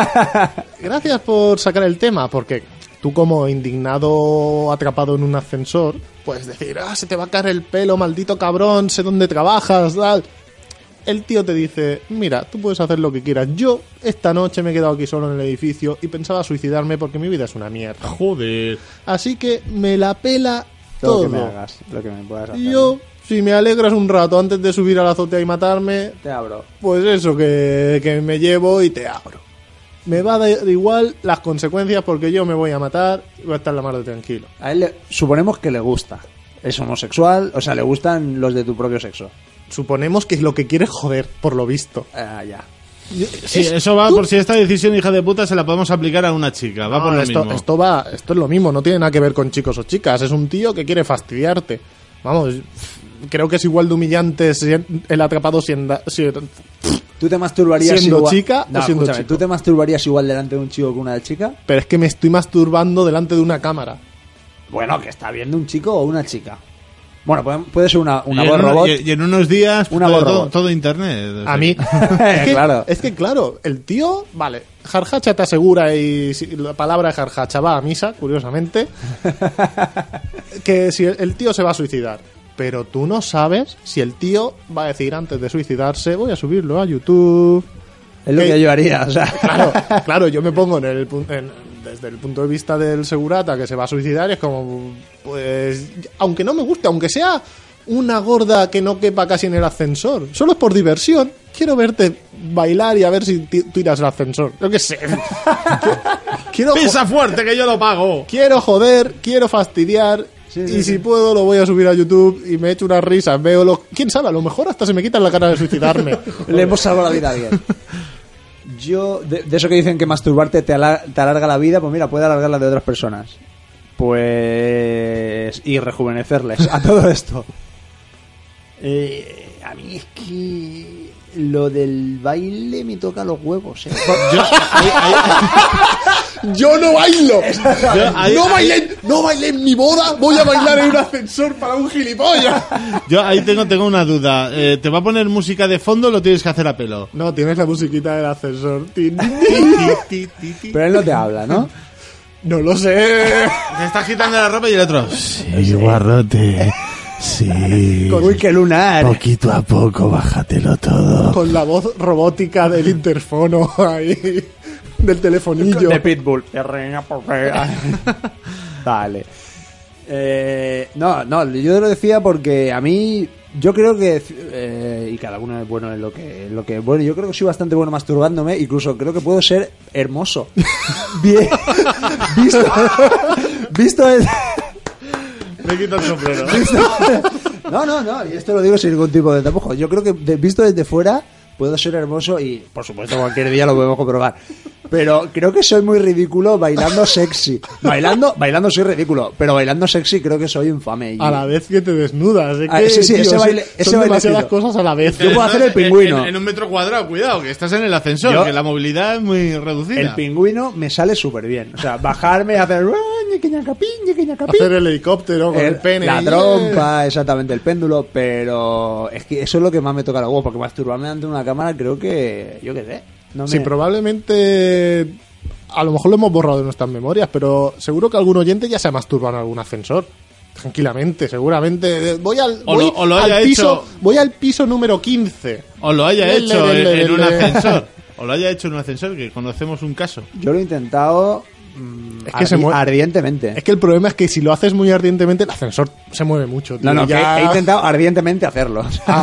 Gracias por sacar el tema, porque tú como indignado atrapado en un ascensor, puedes decir, se te va a caer el pelo, maldito cabrón, sé dónde trabajas, tal. El tío te dice, mira, tú puedes hacer lo que quieras. Yo esta noche me he quedado aquí solo en el edificio y pensaba suicidarme porque mi vida es una mierda. Joder. Así que me la pela todo. Lo que me hagas, lo que me puedas hacer. Y yo, si me alegras un rato antes de subir a la azotea y matarme, te abro. Pues eso, que me llevo y te abro. Me va a dar igual las consecuencias porque yo me voy a matar y voy a estar la mar de tranquilo. A él suponemos que le gusta. Es homosexual, o sea, le gustan los de tu propio sexo. Suponemos que lo que quiere es joder, por lo visto. Ya. Sí, eso va por si esta decisión, hija de puta, se la podemos aplicar a una chica. Va por lo mismo. Esto es lo mismo, no tiene nada que ver con chicos o chicas. Es un tío que quiere fastidiarte. Vamos, creo que es igual de humillante el atrapado siendo ¿Tú te masturbarías siendo igual? chica o siendo chico? ¿Tú te masturbarías igual delante de un chico que una chica? Pero es que me estoy masturbando delante de una cámara. Bueno, que está viendo un chico o una chica. Bueno, puede ser una voz robot. Y en unos días todo internet. O sea. A mí. Es que claro, el tío, vale, Jarjacha te asegura, y la palabra Jarjacha va a misa, curiosamente, que si el tío se va a suicidar. Pero tú no sabes si el tío va a decir antes de suicidarse, voy a subirlo a YouTube. Es lo que yo haría, o sea. Claro, yo me pongo desde el punto de vista del segurata que se va a suicidar y es como, pues, aunque no me guste, aunque sea una gorda que no quepa casi en el ascensor. Solo es por diversión. Quiero verte bailar y a ver si tiras el ascensor. Yo qué sé. Quiero ¡Pisa fuerte que yo lo pago! Quiero joder, quiero fastidiar. Y si puedo lo voy a subir a YouTube y me echo unas risas. ¿Quién sabe? A lo mejor hasta se me quitan la cara de suicidarme. Le hemos salvado la vida a alguien. Yo, de eso que dicen que masturbarte te alarga la vida, pues mira, puede alargar la de otras personas. Pues... y rejuvenecerles a todo esto. A mí es que lo del baile me toca los huevos, ¿eh? ¡Yo no bailo! No bailé en mi boda, voy a bailar en un ascensor para un gilipollas. Yo ahí tengo una duda. ¿Te va a poner música de fondo o lo tienes que hacer a pelo? No, tienes la musiquita del ascensor. Pero él no te habla, ¿no? No lo sé. Te está agitando la ropa y el otro... Sí, guarrote... Sí. Uy, qué lunar. Poquito a poco, bájatelo todo. Con la voz robótica del interfono ahí, del telefonillo. De Pitbull. Vale. No, yo lo decía porque a mí, yo creo que, y cada uno es bueno en lo que bueno, yo creo que soy bastante bueno masturbándome, incluso creo que puedo ser hermoso. Bien, visto el... Me quito el sombrero. No, y esto lo digo sin ningún tipo de tapujo. Yo creo que visto desde fuera puedo ser hermoso y, por supuesto, cualquier día lo podemos comprobar. Pero creo que soy muy ridículo bailando sexy. Bailando soy ridículo, pero bailando sexy creo que soy infame. A la vez que te desnudas. Sí, tío, ese baile. Son demasiadas cosas a la vez. Yo puedo hacer el pingüino. En un metro cuadrado, cuidado, que estás en el ascensor, que la movilidad es muy reducida. El pingüino me sale súper bien. O sea, bajarme, hacer... hacer el helicóptero con el pene. La trompa, exactamente, el péndulo. Pero es que eso es lo que más me toca los huevos, porque masturbarme ante una cámara creo que... yo qué sé. Sí, probablemente a lo mejor lo hemos borrado de nuestras memorias, pero seguro que algún oyente ya se ha masturbado en algún ascensor. Tranquilamente, seguramente. Voy al piso número 15. O lo haya hecho en un ascensor. O lo haya hecho en un ascensor, que conocemos un caso. Yo lo he intentado es que se mueve ardientemente. Es que el problema es que si lo haces muy ardientemente, el ascensor se mueve mucho, tío. No, ya... que he intentado ardientemente hacerlo.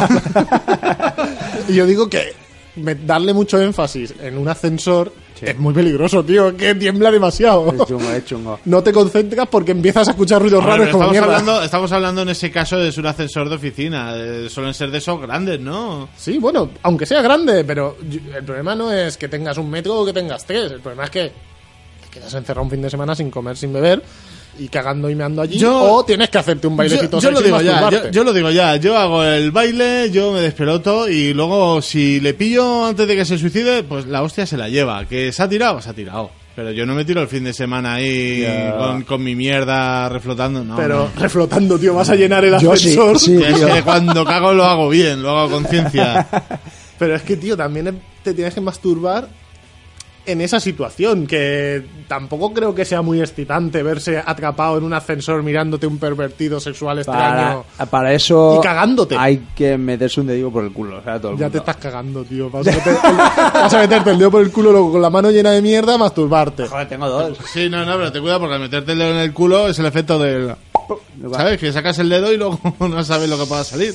Y yo digo que darle mucho énfasis en un ascensor es muy peligroso, tío, que tiembla demasiado. Es chungo. No te concentras porque empiezas a escuchar ruidos raros como mierda. Estamos hablando en ese caso de un ascensor de oficina. Suelen ser de esos grandes, ¿no? Sí, bueno, aunque sea grande, pero el problema no es que tengas 1 metro o que tengas 3. El problema es que te quedas encerrado un fin de semana sin comer, sin beber y cagando y meando allí, o tienes que hacerte un bailecito. Yo lo digo ya, yo hago el baile, yo me despeloto y luego si le pillo antes de que se suicide, pues la hostia se la lleva. Que se ha tirado. Pero yo no me tiro el fin de semana ahí con mi mierda reflotando, no. Pero reflotando, tío, vas a llenar el ascensor. Sí, es que cuando cago lo hago bien, lo hago a conciencia. Pero es que, tío, también te tienes que masturbar en esa situación, que tampoco creo que sea muy excitante verse atrapado en un ascensor mirándote un pervertido sexual extraño. Para eso y cagándote. Hay que meterse un dedillo por el culo, o sea, todo el ya mundo. Te estás cagando, tío. Vas a meterte el dedo por el culo, luego con la mano llena de mierda a masturbarte. Joder, tengo 2. Sí, no, pero te cuida porque al meterte el dedo en el culo es el efecto del... ¿Sabes? Que sacas el dedo y luego no sabes lo que pueda salir.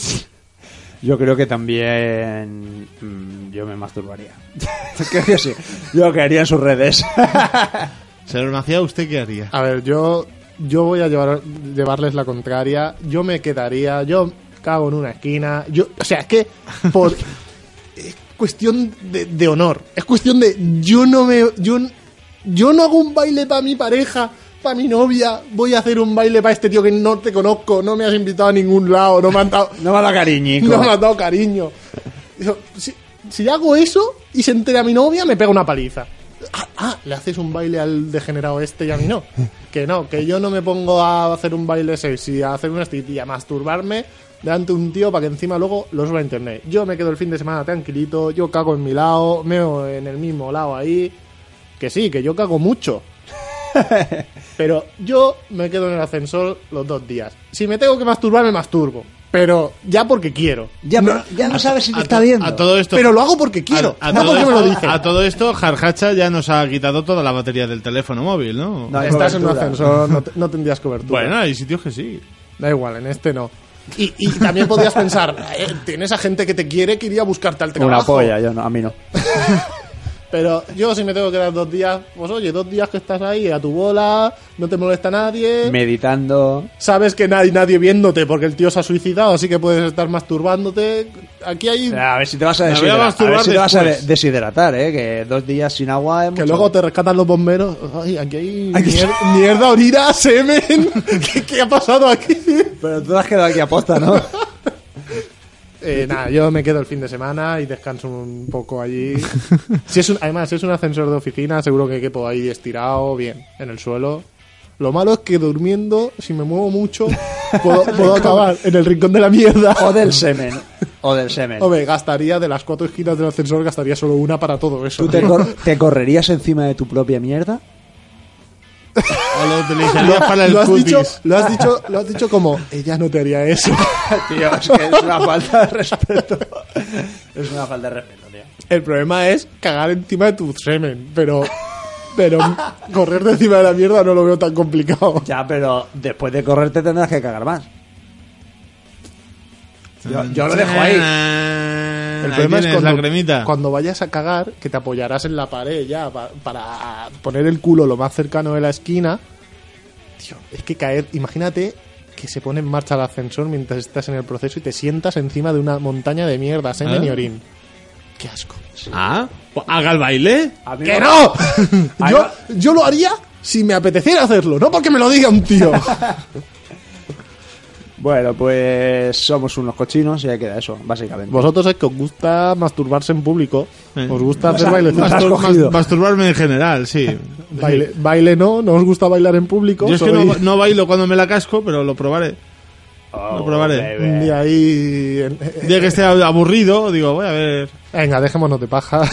Yo creo que también yo me masturbaría. Creo que sí. Yo lo que haría en sus redes. Señor Macía, ¿usted qué haría? A ver, yo voy a llevarles la contraria. Yo me quedaría, yo cago en una esquina. O sea, es que es cuestión de honor. Es cuestión de yo no hago un baile para mi pareja, para mi novia, voy a hacer un baile para este tío que no te conozco, no me has invitado a ningún lado, no me ha dado cariñico. No me ha dado cariño. Si hago eso y se entera mi novia, me pega una paliza. Le haces un baile al degenerado este y a mí no. Que yo no me pongo a hacer un baile sexy, a hacer una street y a masturbarme delante de un tío para que encima luego lo suba a internet. Yo me quedo el fin de semana tranquilito, yo cago en mi lado, meo en el mismo lado ahí. Que sí, que yo cago mucho. Pero yo me quedo en el ascensor los 2 días. Si me tengo que masturbar, me masturbo. Pero ya porque quiero. Ya no sabes si te está viendo. A todo esto, pero lo hago porque quiero. No porque me lo dicen. A todo esto, Jarjacha ya nos ha quitado toda la batería del teléfono móvil, ¿no? Estás en un ascensor, no tendrías cobertura. Bueno, hay sitios que sí. Da igual, en este no. Y también podrías pensar, tienes a gente que te quiere que iría a buscarte al trabajo. Una polla, yo no, a mí no. Pero yo si me tengo que quedar 2 días, pues oye, 2 días que estás ahí a tu bola, no te molesta nadie. Meditando. Sabes que no hay nadie viéndote porque el tío se ha suicidado, así que puedes estar masturbándote. Aquí hay... A ver si te vas a Me voy a deshidratar. A ver si te vas a después. deshidratar, que 2 días sin agua es Que mucho. luego te rescatan los bomberos. Ay, aquí hay mierda, orina, semen. ¿Qué ha pasado aquí? Pero tú te has quedado aquí a posta, ¿no? Nada, yo me quedo el fin de semana y descanso un poco allí. Además, si es un ascensor de oficina, seguro que quepo ahí estirado, bien, en el suelo. Lo malo es que durmiendo, si me muevo mucho, puedo acabar en el rincón de la mierda. O del semen. Hombre, gastaría de las 4 esquinas del ascensor, gastaría solo una para todo eso. ¿Tú te correrías encima de tu propia mierda? O lo utilizarías para el lo cutis. has dicho como, ella no te haría eso. Tío, es que es una falta de respeto. Es una falta de respeto, tío. El problema es cagar encima de tu semen, pero correr de encima de la mierda no lo veo tan complicado. Ya, pero después de correrte tendrás que cagar más. Yo lo dejo ahí. El problema es la cremita. cuando vayas a cagar, que te apoyarás en la pared ya para poner el culo lo más cercano de la esquina. Tío, es que caer, imagínate que se pone en marcha el ascensor mientras estás en el proceso y te sientas encima de una montaña de mierda, semen y orín. Qué asco. Pues haga el baile. ¡Que no! Yo lo haría si me apeteciera hacerlo, no porque me lo diga un tío. Bueno, pues somos unos cochinos y ahí queda eso, básicamente. Vosotros es que os gusta masturbarse en público. Os gusta hacer Has bailecitos. cogido. Masturbarme en general, sí. Baile no os gusta bailar en público. Yo es que Sois- no bailo cuando me la casco, pero lo probaré. Lo probaré. baby. Un día ahí... Un día que esté aburrido, digo, voy a ver. Venga, dejémonos de paja.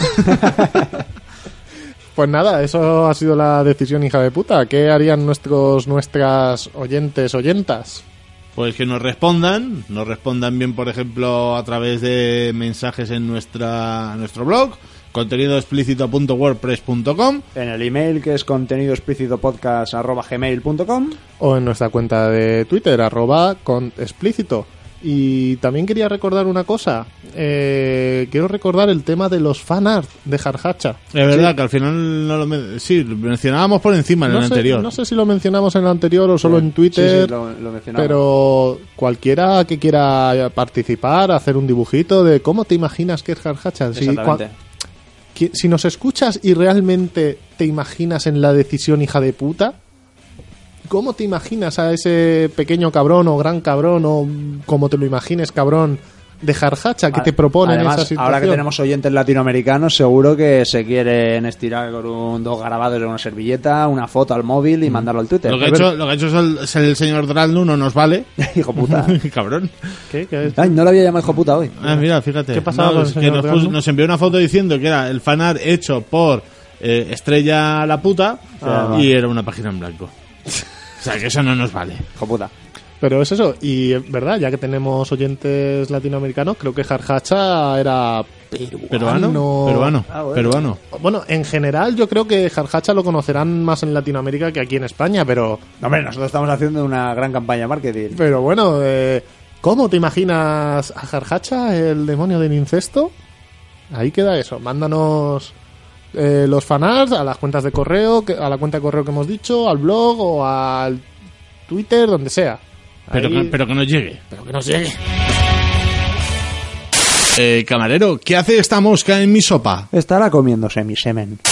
Pues nada, eso ha sido la decisión, hija de puta. ¿Qué harían nuestras oyentas? Pues que nos respondan bien, por ejemplo, a través de mensajes en nuestro blog, contenidoexplicito.wordpress.com, En el email que es contenidoexplicitopodcast@gmail.com. O en nuestra cuenta de Twitter, @explícito. Y también quería recordar una cosa. Quiero recordar el tema de los fanart de Jarjacha. Es verdad que al final no lo mencionábamos por encima en el anterior. No sé si lo mencionamos en el anterior o solo en Twitter. Sí, lo mencionamos. Pero cualquiera que quiera participar, hacer un dibujito de cómo te imaginas que es Jarjacha. Exactamente. Si nos escuchas y realmente te imaginas en la decisión, hija de puta, ¿cómo te imaginas a ese pequeño cabrón o gran cabrón o como te lo imagines, cabrón, de Jarjacha que te propone en Además, esa situación? ahora que tenemos oyentes latinoamericanos, seguro que se quieren estirar con dos garabados en una servilleta, una foto al móvil y mandarlo al Twitter. Lo que ha hecho es el señor Dralnu, no nos vale. Hijo puta. Cabrón. ¿Qué es? Ay, no lo había llamado hijo puta hoy. Mira, fíjate. ¿Qué pasaba con el es que señor Dralnu? nos envió una foto diciendo que era el fanart hecho por Estrella la puta y era una página en blanco. O sea, que eso no nos vale. Hijo puta. Pero es eso, y es verdad, ya que tenemos oyentes latinoamericanos, creo que Jarjacha era Peruano. Peruano. Bueno, en general yo creo que Jarjacha lo conocerán más en Latinoamérica que aquí en España, pero Hombre, nosotros estamos haciendo una gran campaña de marketing. bueno, ¿cómo te imaginas a Jarjacha, el demonio del incesto? Ahí queda eso, mándanos los fanarts a las cuentas de correo, a la cuenta de correo que hemos dicho, al blog o al Twitter, donde sea. Pero Ahí- que nos llegue. pero que nos llegue. Camarero, ¿qué hace esta mosca en mi sopa? Estará comiéndose mi semen.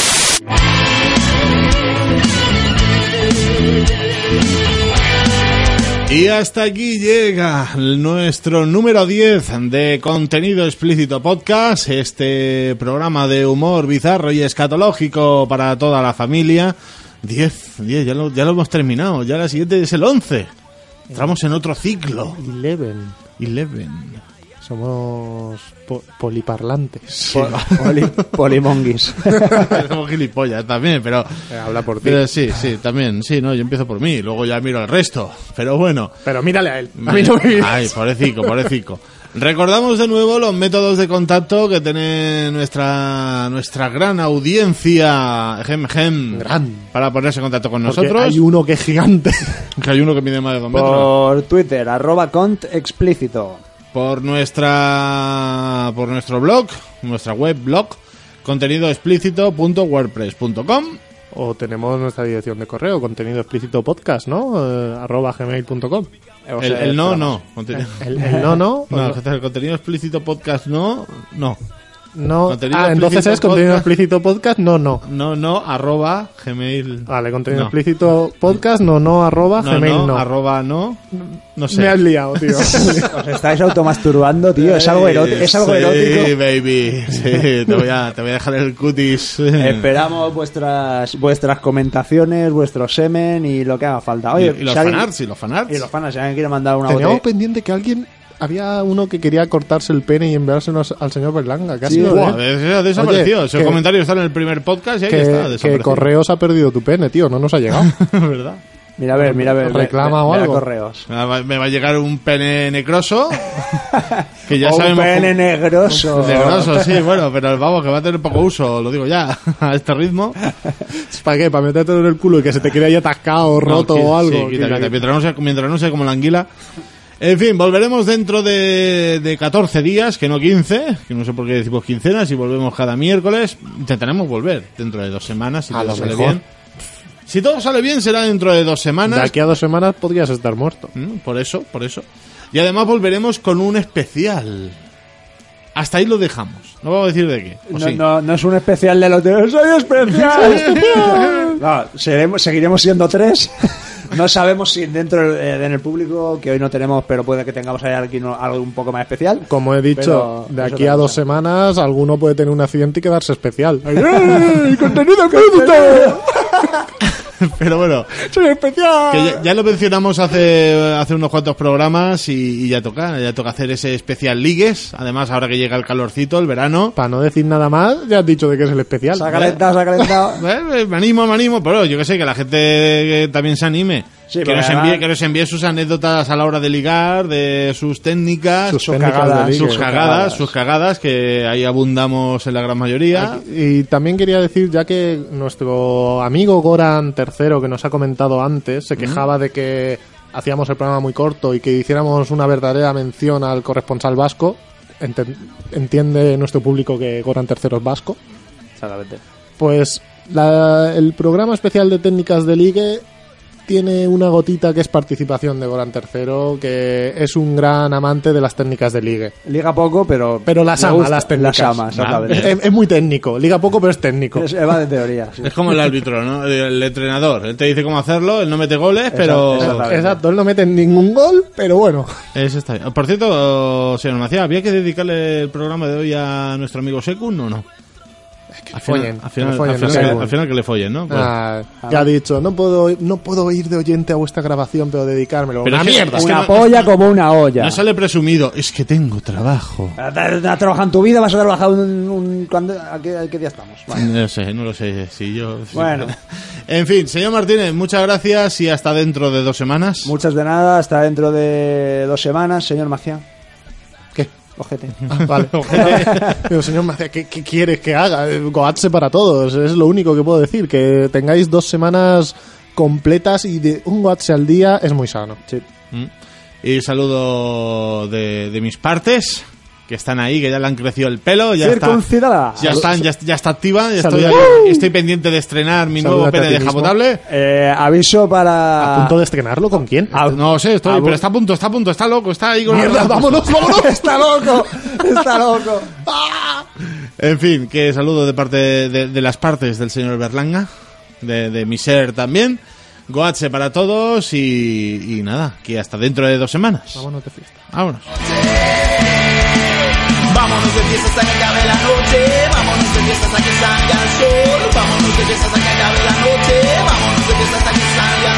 Y hasta aquí llega nuestro número 10 de Contenido Explícito Podcast, este programa de humor bizarro y escatológico para toda la familia. 10, ya lo hemos terminado, ya la siguiente es el 11. Estamos en otro ciclo. 11. Somos poliparlantes. Polimonguis. Somos gilipollas también, pero... Habla por ti. Pero sí, también, sí, no, yo empiezo por mí, luego ya miro al resto, pero bueno. Pero mírale a él. A mí no me mires. Ay, pobrecito. Recordamos de nuevo los métodos de contacto que tiene nuestra gran audiencia para ponerse en contacto con nosotros. Porque hay uno que es gigante. Que hay uno que mide más de 2 metros. Por Twitter, @contexplícito. Por nuestro blog, nuestra web blog, contenidoexplícito.wordpress.com. O tenemos nuestra dirección de correo, contenido explícito podcast, ¿no? @gmail.com. El no. No. No, el contenido explícito podcast no. Entonces es contenido explícito podcast, no. No, @gmail. Vale, contenido explícito podcast, no, @gmail, no. No sé. Me has liado, tío. Os estáis automasturbando, tío. Es algo erótico. Sí, baby. Sí, te voy a dejar el cutis. Esperamos vuestras comentaciones, vuestro semen y lo que haga falta. Oye, y los fanarts. Y los fanarts. Si alguien quiere mandar una Teníamos pendiente que alguien... Había uno que quería cortarse el pene y enviárselos al señor Berlanga. Sí, desapareció. Ese comentario está en el primer podcast y ahí está. Que Correos ha perdido tu pene, tío. No nos ha llegado. ¿Verdad? Mira a ver. Reclama o algo. Correos. Me va a llegar un pene necroso. Que ya un sabemos. Pene negroso. Negroso, sí, bueno, pero vamos, que va a tener poco uso, lo digo ya, a este ritmo. ¿Para qué? ¿Para metértelo en el culo y que se te quede ahí atascado, roto o algo? Sí, quita. Mientras no sea como la anguila. En fin, volveremos dentro de 14 días, que no 15, que no sé por qué decimos quincenas, y volvemos cada miércoles. Intentaremos volver dentro de 2 semanas, si todo sale bien. Si todo sale bien, será dentro de 2 semanas. De aquí a 2 semanas podrías estar muerto. Por eso. Y además volveremos con un especial. Hasta ahí lo dejamos. No vamos a decir de qué. No es un especial de los de... ¡Soy especial! No, seguiremos siendo 3. No sabemos si dentro en el público, que hoy no tenemos, pero puede que tengamos ahí algo un poco más especial. Como he dicho, de aquí a 2 semanas alguno puede tener un accidente y quedarse especial. ¡Ay, contenido crédito! Pero bueno, ¡soy especial! Que ya lo mencionamos hace unos cuantos programas y ya toca hacer ese especial ligues. Además, ahora que llega el calorcito, el verano. Para no decir nada más, ya has dicho de que es el especial. Se ha calentado. Me animo, pero yo que sé, que la gente también se anime. Sí, que nos envíe sus anécdotas a la hora de ligar, de sus técnicas, sus cagadas, que ahí abundamos en la gran mayoría. Y también quería decir, ya que nuestro amigo Goran III, que nos ha comentado antes, se quejaba de que hacíamos el programa muy corto y que hiciéramos una verdadera mención al corresponsal vasco. Entiende nuestro público que Goran III es vasco. Exactamente. Pues el programa especial de técnicas de ligue tiene una gotita que es participación de Goran III, que es un gran amante de las técnicas de ligue. Liga poco, pero las ama, las técnicas. Las ama, exactamente. Es muy técnico. Liga poco, pero es técnico. Va de teoría. Sí. Es como el árbitro, ¿no? El entrenador. Él te dice cómo hacerlo, él no mete goles, pero... Exacto, él no mete ningún gol, pero bueno. Eso está bien. Por cierto, señor Macías, ¿había que dedicarle el programa de hoy a nuestro amigo Sekun o no? Al final que le follen, ¿no? Pues, ya ha dicho, no puedo ir de oyente a vuestra grabación, pero dedicármelo. Pero una mierda. Una polla como una olla. No sale presumido, es que tengo trabajo. ¿Has trabajado en tu vida? ¿Vas a trabajar ¿a qué día estamos? Vale. No lo sé. Bueno. En fin, señor Martínez, muchas gracias y hasta dentro de 2 semanas. Muchas de nada, hasta dentro de 2 semanas, señor Macián. Ojete. Vale. Pero señor Macías, ¿qué quieres que haga? Goatse para todos, es lo único que puedo decir. Que tengáis 2 semanas completas y de un Goatse al día es muy sano. Sí. Y saludo de mis partes, que están ahí, que ya le han crecido el pelo. Ya circuncidada. Ya está activa. Estoy pendiente de estrenar mi nuevo pene descapotable. Aviso para... ¿A punto de estrenarlo? ¿Con quién? No sé, pero está a punto, está loco, está ahí con... ¡Mierda, vámonos! ¡Está loco! En fin, que saludo de parte de las partes del señor Berlanga, de mi ser también. Goatse para todos y nada, que hasta dentro de 2 semanas. Vámonos de fiesta. Vámonos. Vámonos de fiesta hasta que acabe la noche, vámonos de fiesta hasta que salga el sol, vámonos de fiesta hasta que acabe la noche, vámonos de fiesta hasta que salga el sol.